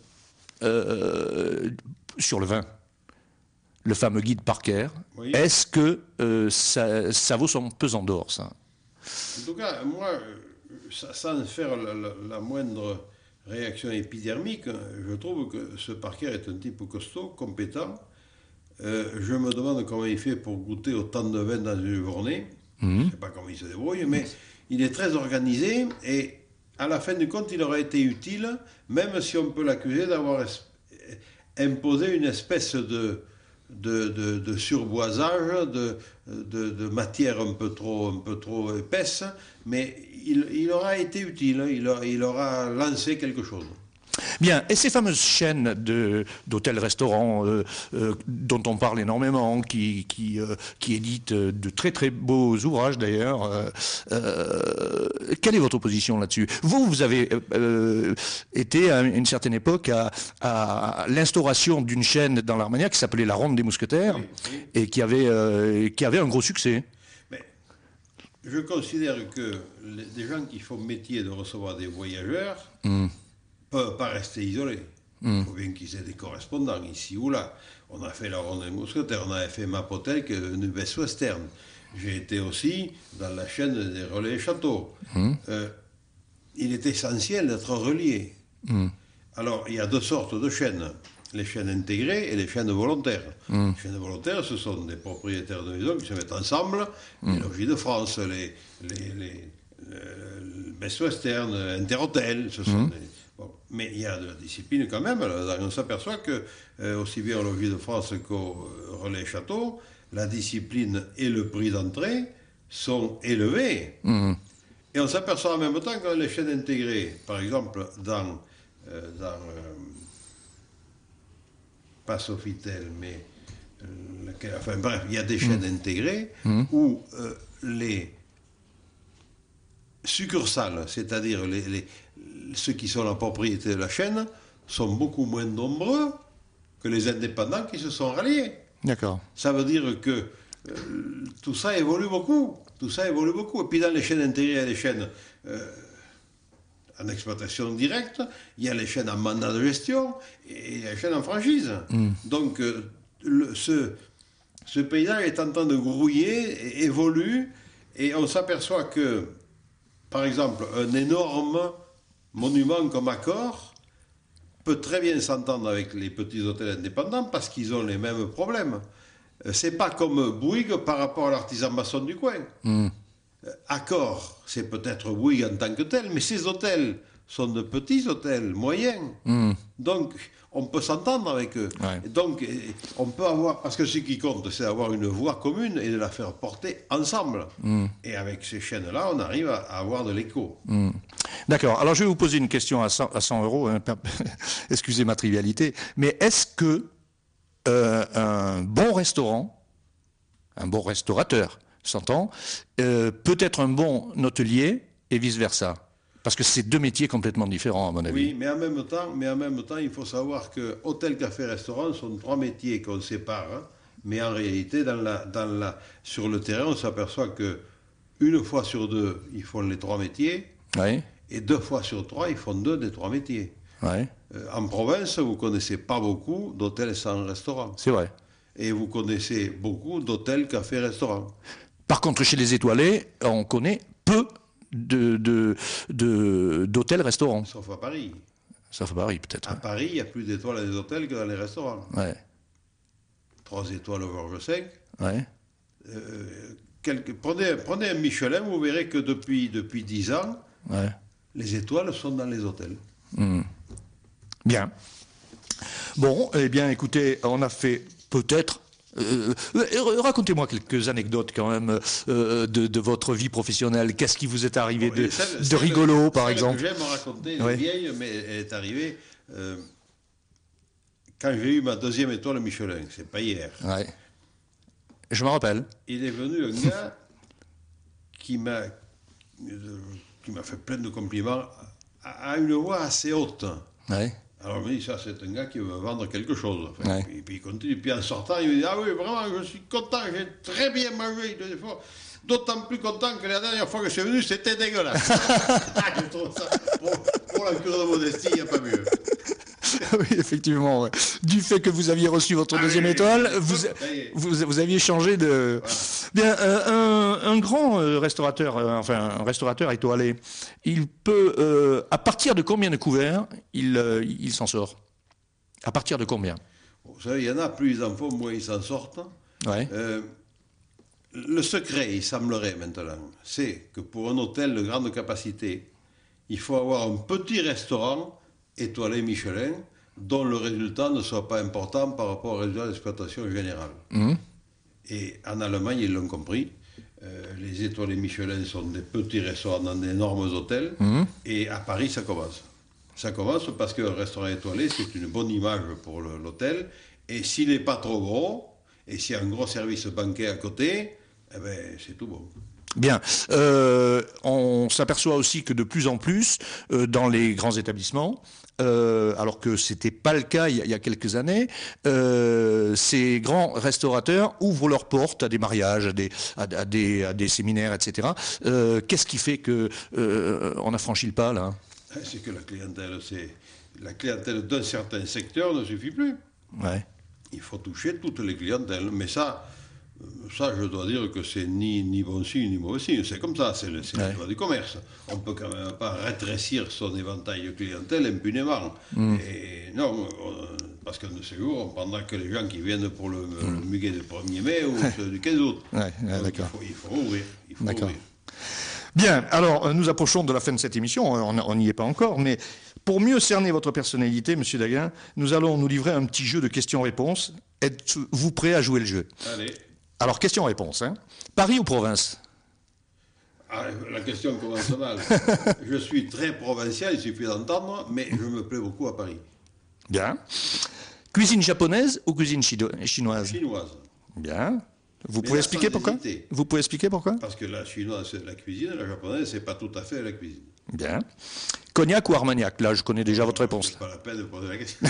euh, sur le vin, le fameux guide Parker. Oui. Est-ce que euh, ça, ça vaut son pesant d'or, ça? En tout cas, moi, sans faire la, la, la moindre réaction épidermique, je trouve que ce Parker est un type costaud, compétent. Euh, je me demande comment il fait pour goûter autant de vin dans une journée. Mmh. Je ne sais pas comment il se débrouille, mais il est très organisé et à la fin du compte, il aurait été utile, même si on peut l'accuser d'avoir imposé une espèce de, de, de, de surboisage, de, de, de matière un peu trop, un peu trop épaisse, mais il, il aura été utile, il, a, il aura lancé quelque chose. Bien, et ces fameuses chaînes de, d'hôtels-restaurants euh, euh, dont on parle énormément, qui, qui, euh, qui éditent de très très beaux ouvrages d'ailleurs, euh, euh, quelle est votre position là-dessus? Vous, vous avez euh, été à une certaine époque à, à l'instauration d'une chaîne dans l'Armagnac qui s'appelait la Ronde des Mousquetaires, oui, oui. et qui avait, euh, qui avait un gros succès. Mais je considère que les, des gens qui font métier de recevoir des voyageurs... Mm. ne peuvent pas rester isolés. Mm. Il faut bien qu'ils aient des correspondants ici ou là. On a fait la Ronde des Mousquetaires, on avait fait Mapotel, une Best Western. J'ai été aussi dans la chaîne des relais châteaux. Mm. Euh, il est essentiel d'être relié. Mm. Alors, il y a deux sortes de chaînes. Les chaînes intégrées et les chaînes volontaires. Mm. Les chaînes volontaires, ce sont des propriétaires de maisons qui se mettent ensemble. Mm. Les Logis de France, les, les, les, les Best Western, Interhôtel, ce sont mm. des... Bon, mais il y a de la discipline quand même. On s'aperçoit que, euh, aussi bien au Logis de France qu'au euh, Relais Château, la discipline et le prix d'entrée sont élevés. Mmh. Et on s'aperçoit en même temps que les chaînes intégrées, par exemple, dans, euh, dans euh, pas Sofitel, mais euh, laquelle, enfin bref, il y a des chaînes mmh. intégrées mmh. où euh, les succursales, c'est-à-dire les, les ceux qui sont la propriété de la chaîne, sont beaucoup moins nombreux que les indépendants qui se sont ralliés. D'accord. Ça veut dire que euh, tout ça évolue beaucoup. Tout ça évolue beaucoup. Et puis dans les chaînes intégrées, il y a les chaînes euh, en exploitation directe, il y a les chaînes en mandat de gestion et les chaînes en franchise. Mm. Donc euh, le, ce, ce paysage est en train de grouiller, et évolue, et on s'aperçoit que, par exemple, un énorme monument comme Accor peut très bien s'entendre avec les petits hôtels indépendants parce qu'ils ont les mêmes problèmes. C'est pas comme Bouygues par rapport à l'artisan maçon du coin. Mm. Accor, c'est peut-être Bouygues en tant que tel, mais ces hôtels sont de petits hôtels moyens. Mm. Donc, on peut s'entendre avec eux. Ouais. Donc, on peut avoir... Parce que ce qui compte, c'est avoir une voix commune et de la faire porter ensemble. Mm. Et avec ces chaînes-là, on arrive à avoir de l'écho. Mm. D'accord. Alors, je vais vous poser une question à cent euros. Hein. Excusez ma trivialité. Mais est-ce que euh, un bon restaurant, un bon restaurateur, s'entend, euh, peut être un bon hôtelier et vice-versa? Parce que c'est deux métiers complètement différents, à mon avis. Oui, mais en même temps, mais en même temps il faut savoir que hôtel, café, restaurant sont trois métiers qu'on sépare. Hein, mais en réalité, dans la, dans la, sur le terrain, on s'aperçoit que une fois sur deux, ils font les trois métiers. Oui. Et deux fois sur trois, ils font deux des trois métiers. Oui. Euh, en province, vous ne connaissez pas beaucoup d'hôtels sans restaurant. C'est vrai. Et vous connaissez beaucoup d'hôtels, café, restaurant. Par contre, chez les étoilés, on connaît peu de, de, de, d'hôtels-restaurants. Sauf à Paris. Sauf à Paris, peut-être. À ouais. Paris, il y a plus d'étoiles dans les hôtels que dans les restaurants. Ouais. Trois étoiles au Georges cinq. Ouais. Euh, quelques- prenez, prenez un Michelin, vous verrez que depuis, depuis dix ans, Ouais. les étoiles sont dans les hôtels. Hmm. Bien. Bon, eh bien, écoutez, on a fait peut-être... euh, euh, racontez-moi quelques anecdotes quand même euh, de, de votre vie professionnelle. Qu'est-ce qui vous est arrivé Bon, de, et celle- de celle- rigolo, par celle exemple? que j'aime raconter, elle Ouais. est vieille, mais elle est arrivée euh, quand j'ai eu ma deuxième étoile Michelin. C'est pas hier. Ouais. Je me rappelle. Il est venu un gars qui m'a euh, qui m'a fait plein de compliments à, à une voix assez haute. Ouais. Alors je me dis, ça c'est un gars qui veut me vendre quelque chose. Enfin, Ouais. et puis il continue, puis en sortant, il me dit, ah oui, vraiment, je suis content, j'ai très bien mangé. Deux fois. D'autant plus content que la dernière fois que je suis venu, c'était dégueulasse. Ah, je trouve ça, pour, pour la cure de modestie, il n'y a pas mieux. Oui, effectivement. Ouais. Du fait que vous aviez reçu votre Ah deuxième oui, étoile, oui, vous, ça y est. vous, vous aviez changé de... Voilà. Bien, euh, un, un grand euh, restaurateur, euh, enfin un restaurateur étoilé, il peut, euh, à partir de combien de couverts il, euh, il s'en sort? À partir de combien? Vous savez, il y en a, plus ils en font, moins ils s'en sortent. Ouais. Euh, le secret, il semblerait maintenant, c'est que pour un hôtel de grande capacité, il faut avoir un petit restaurant étoilé Michelin dont le résultat ne soit pas important par rapport au résultat d'exploitation générale. Mhm. Et en Allemagne, ils l'ont compris. Euh, les étoilés Michelin sont des petits restaurants dans d'énormes hôtels. Mhm. Et à Paris, ça commence. Ça commence parce qu'un restaurant étoilé, c'est une bonne image pour le- l'hôtel. Et s'il n'est pas trop gros, et s'il y a un gros service banquet à côté, eh ben, c'est tout bon. Bien. Euh, on s'aperçoit aussi que de plus en plus, euh, dans les grands établissements, euh, alors que c'était pas le cas il y a, il y a quelques années, euh, ces grands restaurateurs ouvrent leurs portes à des mariages, à des, à, à des, à des séminaires, et cetera. Euh, Qu'est-ce qui fait que euh, on a franchi le pas là? C'est que la clientèle, c'est la clientèle d'un certain secteur ne suffit plus. Ouais. Il faut toucher toutes les clientèles. Mais ça, euh, ça je dois dire que c'est ni, ni bon signe ni mauvais signe. C'est comme ça, c'est le, c'est Ouais. la loi du commerce. On ne peut quand même pas rétrécir son éventail de clientèle impunément. Mm. Et non, on- parce qu'un de ces jours, on prendra que les gens qui viennent pour le, le muguet du premier mai ou ceux du quinze août. Ouais, ouais, Donc, d'accord. Il faut, il faut ouvrir. Il faut D'accord. ouvrir. Bien, alors euh, nous approchons de la fin de cette émission, on n'y est pas encore, mais pour mieux cerner votre personnalité, Monsieur Daguin, nous allons nous livrer un petit jeu de questions-réponses. Êtes-vous prêt à jouer le jeu? Allez. Alors, question-réponse. Hein. Paris ou province? Ah, la question commence mal. Je suis très provincial, il suffit d'entendre, mais je me plais beaucoup à Paris. Bien. Cuisine japonaise ou cuisine chino- chinoise? Chinoise. Bien. Vous Mais pouvez là, expliquer sans pourquoi? hésiter. Vous pouvez expliquer pourquoi? Parce que la chinoise, c'est de la cuisine, la japonaise, c'est pas tout à fait la cuisine. Bien. Cognac ou Armagnac? Là, je connais déjà votre réponse. C'est pas la peine de poser la question.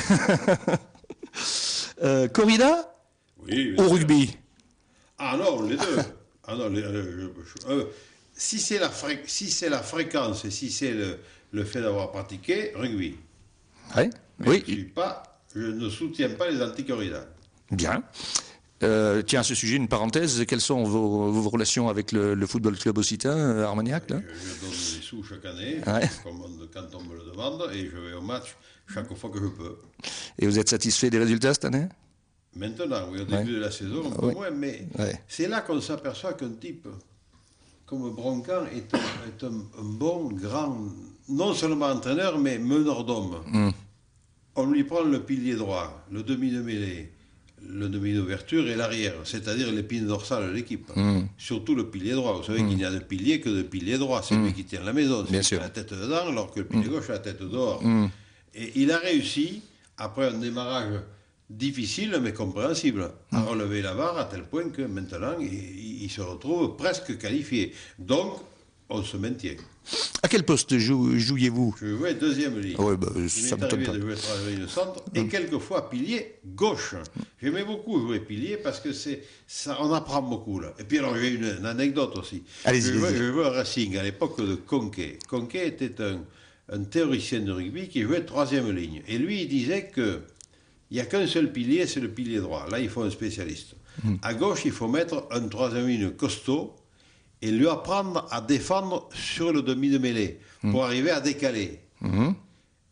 Euh, corrida Oui, bien ou sûr. rugby? Ah non, les deux. Ah non, les- euh, je- euh, si c'est la, fré- si c'est la fréquence et si c'est le, le fait d'avoir pratiqué, rugby. Ouais. Mais Oui. je, suis pas, je ne soutiens pas les anti-corridas. Bien. Euh, tiens, à ce sujet, une parenthèse. Quelles sont vos, vos relations avec le, le football club occitan, euh, Armagnac là? Je, je donne des sous chaque année, Ouais. comme on- quand on me le demande, et je vais au match chaque fois que je peux. Et vous êtes satisfait des résultats cette année? Maintenant, oui, au Ouais. début de la saison, un peu Ouais. moins, mais Ouais. c'est là qu'on s'aperçoit qu'un type comme Broncan est un, est un- un bon, grand, non seulement entraîneur, mais meneur d'hommes. Mm. On lui prend le pilier droit, le demi de mêlée, le demi d'ouverture et l'arrière, c'est-à-dire l'épine dorsale de l'équipe. Mm. Surtout le pilier droit. Vous savez Mm. qu'il n'y a de pilier que de pilier droit. C'est Mm. lui qui tient la maison. Bien C'est sûr. la tête dedans, alors que le pilier Mm. gauche a la tête dehors. Mm. Et il a réussi, après un démarrage difficile mais compréhensible, à relever la barre à tel point que maintenant, il, il- il se retrouve presque qualifié. Donc, on se maintient. À quel poste jou- jouiez-vous? Je jouais deuxième ligne. Ouais, bah, Il ça m'est m'étonne arrivé pas. de jouer troisième ligne centre et quelquefois pilier gauche. J'aimais beaucoup jouer pilier parce que c'est ça, on apprend beaucoup là. Et puis alors j'ai une, une anecdote aussi. Allez-y, je, jouais, allez-y. je jouais au Racing à l'époque de Conquet. Conquet était un, un théoricien de rugby qui jouait troisième ligne. Et lui, il disait que il n'y a qu'un seul pilier, c'est le pilier droit. Là, il faut un spécialiste. Mm. À gauche, il faut mettre un troisième ligne costaud et lui apprendre à défendre sur le demi de mêlée pour arriver à décaler. Mhm.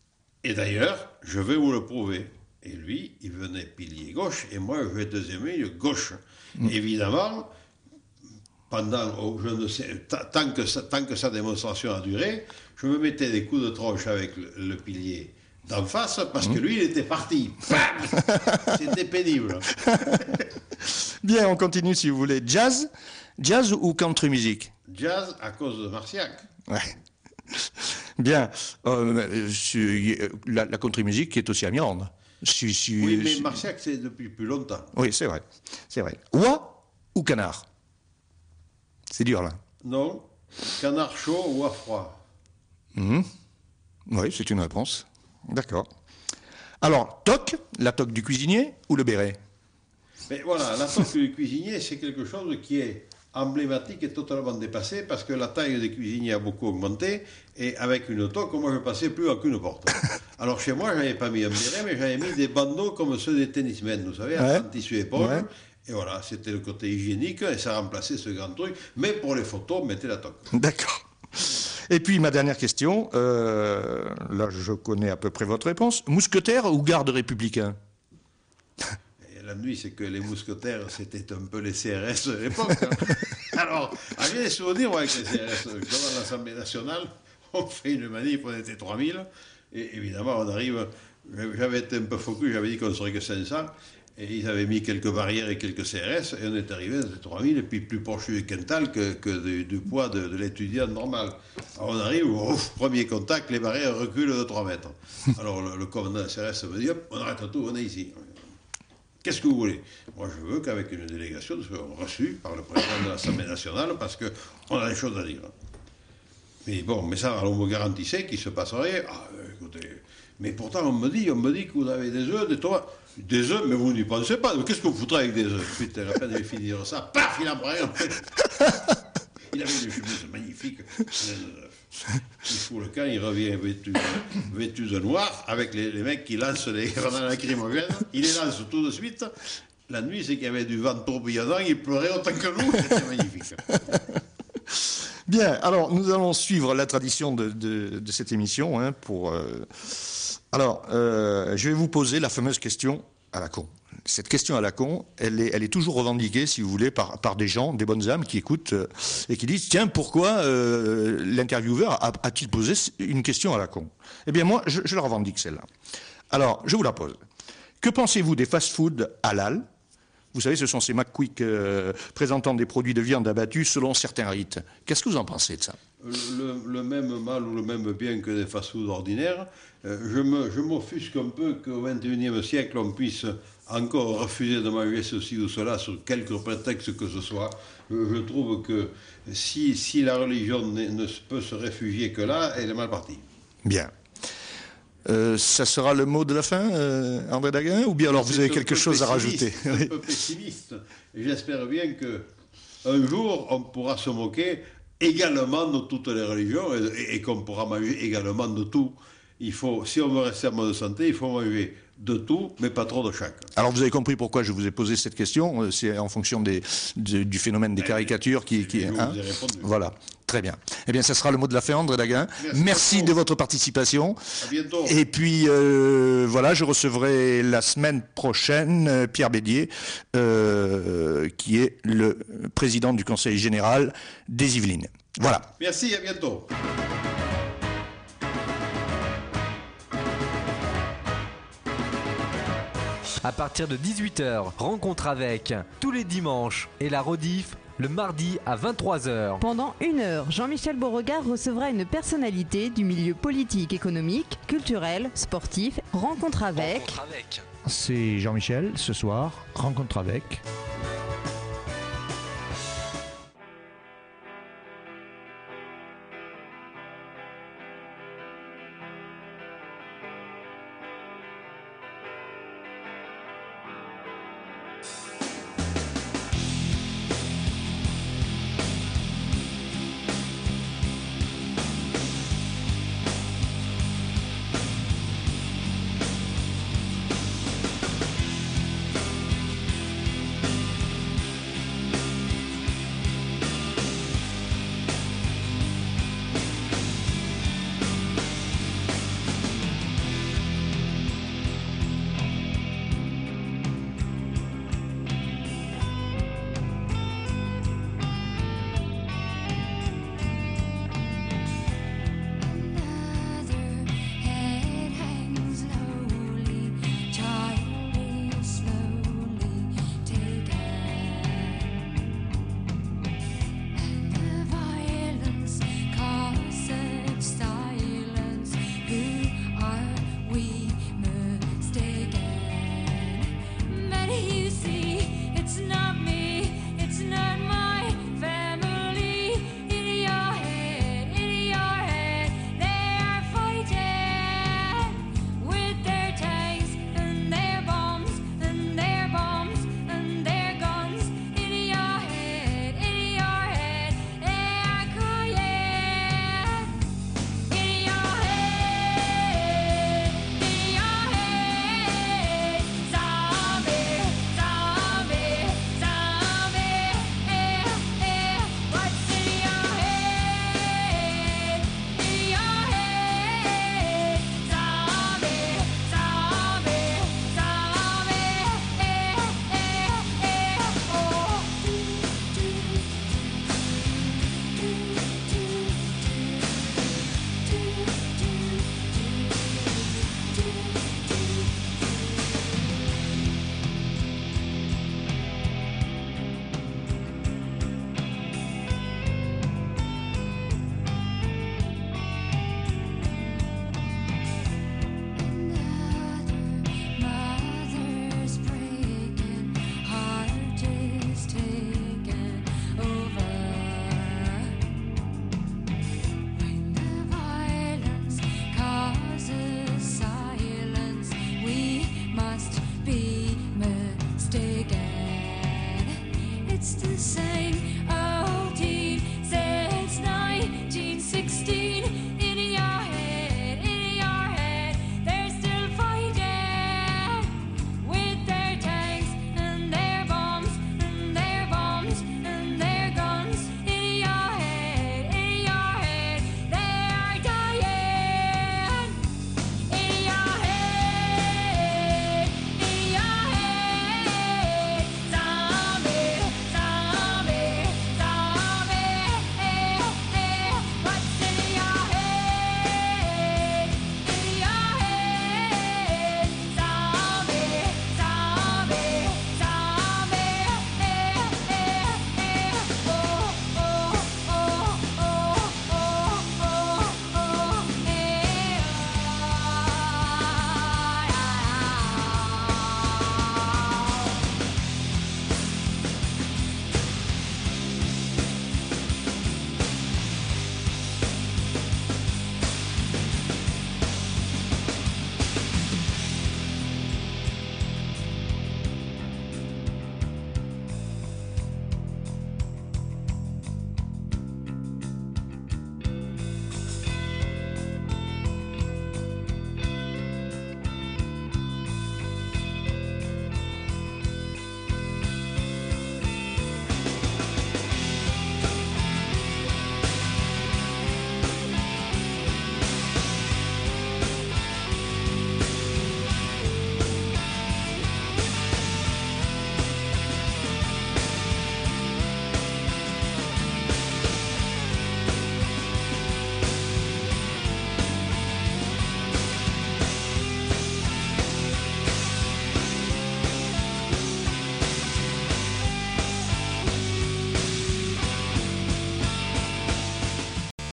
Et d'ailleurs, je vais vous le prouver. Et lui, il venait pilier gauche, et moi, je vais deuxième ligne gauche. Mmh. Évidemment, pendant, oh, je ne sais, tant que, ça, tant que sa démonstration a duré, je me mettais des coups de tronche avec le, le pilier d'en face, parce que lui, il était parti. C'était pénible. Bien, on continue si vous voulez. Jazz, jazz ou country music? Jazz à cause de Marciac. Ouais. Bien. Euh, la, la country music qui est aussi à Mirande. Si, si, oui, mais si... Marciac, c'est depuis plus longtemps. Oui, c'est vrai. C'est vrai. Oie ou canard? C'est dur, là. Non. Canard chaud ou à froid? Mmh. Oui, c'est une réponse. D'accord. Alors, toque, la toque du cuisinier ou le béret? Mais voilà, la toque du cuisinier, c'est quelque chose qui est emblématique et totalement dépassé parce que la taille des cuisiniers a beaucoup augmenté et avec une toque, moi je passais plus en qu'une porte. Alors chez moi, j'avais pas mis un béret, mais j'avais mis des bandeaux comme ceux des tennismen, vous savez, ouais. En tissu épaule. Ouais. Et voilà, c'était le côté hygiénique et ça remplaçait ce grand truc. Mais pour les photos, mettez la toque. D'accord. Et puis ma dernière question, euh, là je connais à peu près votre réponse. Mousquetaire ou garde républicain? La nuit, c'est que les mousquetaires, c'était un peu les C R S de l'époque. Hein. Alors, j'ai des souvenirs moi, avec les C R S. Devant l'Assemblée nationale, on fait une manif, on était trois mille. Et évidemment, on arrive. J'avais été un peu focus, j'avais dit qu'on ne serait que cinq cents. Et ils avaient mis quelques barrières et quelques C R S. Et on est arrivé, on était trois mille, et puis plus proche du Quintal que, que du, du poids de, de l'étudiant normal. Alors on arrive, ouf, premier contact, les barrières reculent de trois mètres. Alors le, le commandant de C R S me dit hop, on arrête tout, on est ici. Qu'est-ce que vous voulez? Moi, je veux qu'avec une délégation, nous soyons reçus par le président de l'Assemblée nationale parce qu'on a des choses à dire. Mais bon, mais ça, alors on me garantissait qu'il se passerait. Ah, écoutez, mais pourtant, on me dit, on me dit que vous avez des œufs, des tomates. Des œufs, mais vous n'y pensez pas. Qu'est-ce que vous foutrez avec des œufs? Putain, à peine il finit ça, paf, il en prend un. Il avait des chemises magnifiques. Il fout le camp, il revient vêtu, vêtu de noir, avec les, les mecs qui lancent les grenades lacrymogènes. Il les lance tout de suite. La nuit, c'est qu'il y avait du vent tourbillonnant, il pleurait autant que nous. C'était magnifique. Bien, alors nous allons suivre la tradition de, de, de cette émission. Hein, pour, euh... Alors, euh, je vais vous poser la fameuse question à la con. Cette question à la con, elle est, elle est toujours revendiquée, si vous voulez, par, par des gens, des bonnes âmes qui écoutent euh, et qui disent « Tiens, pourquoi euh, l'intervieweur a, a-t-il posé une question à la con ?» Eh bien, moi, je, je la revendique, celle-là. Alors, je vous la pose. Que pensez-vous des fast-foods halal? Vous savez, ce sont ces McQuick euh, présentant des produits de viande abattus selon certains rites. Qu'est-ce que vous en pensez de ça? le, le même mal ou le même bien que des fast-foods ordinaires. Euh, je, me, je m'offusque un peu qu'au vingt et unième siècle, on puisse encore refuser de manger ceci ou cela sur quelque prétexte que ce soit. Je, je trouve que si, si la religion ne, ne peut se réfugier que là, elle est mal partie. Bien. Euh, ça sera le mot de la fin, euh, André Daguin, ou bien alors vous avez quelque chose à rajouter? C'est un peu pessimiste. J'espère bien qu'un jour, on pourra se moquer également de toutes les religions et, et qu'on pourra manger également de tout. Il faut, si on veut rester en mode santé, il faut manger de tout, mais pas trop de chaque. Alors vous avez compris pourquoi je vous ai posé cette question. C'est en fonction des, de, du phénomène des caricatures qui... qui hein, voilà, très bien. Eh bien, ça sera le mot de la fin, André Daguin. Merci, Merci de votre participation. À bientôt. Et puis, euh, voilà, je recevrai la semaine prochaine euh, Pierre Bédier, euh, qui est le président du Conseil général des Yvelines. Voilà. Merci, à bientôt. À partir de dix-huit heures, rencontre avec tous les dimanches et la rediff le mardi à vingt-trois heures. Pendant une heure, Jean-Michel Beauregard recevra une personnalité du milieu politique, économique, culturel, sportif. Rencontre avec... Rencontre avec. C'est Jean-Michel, ce soir, rencontre avec...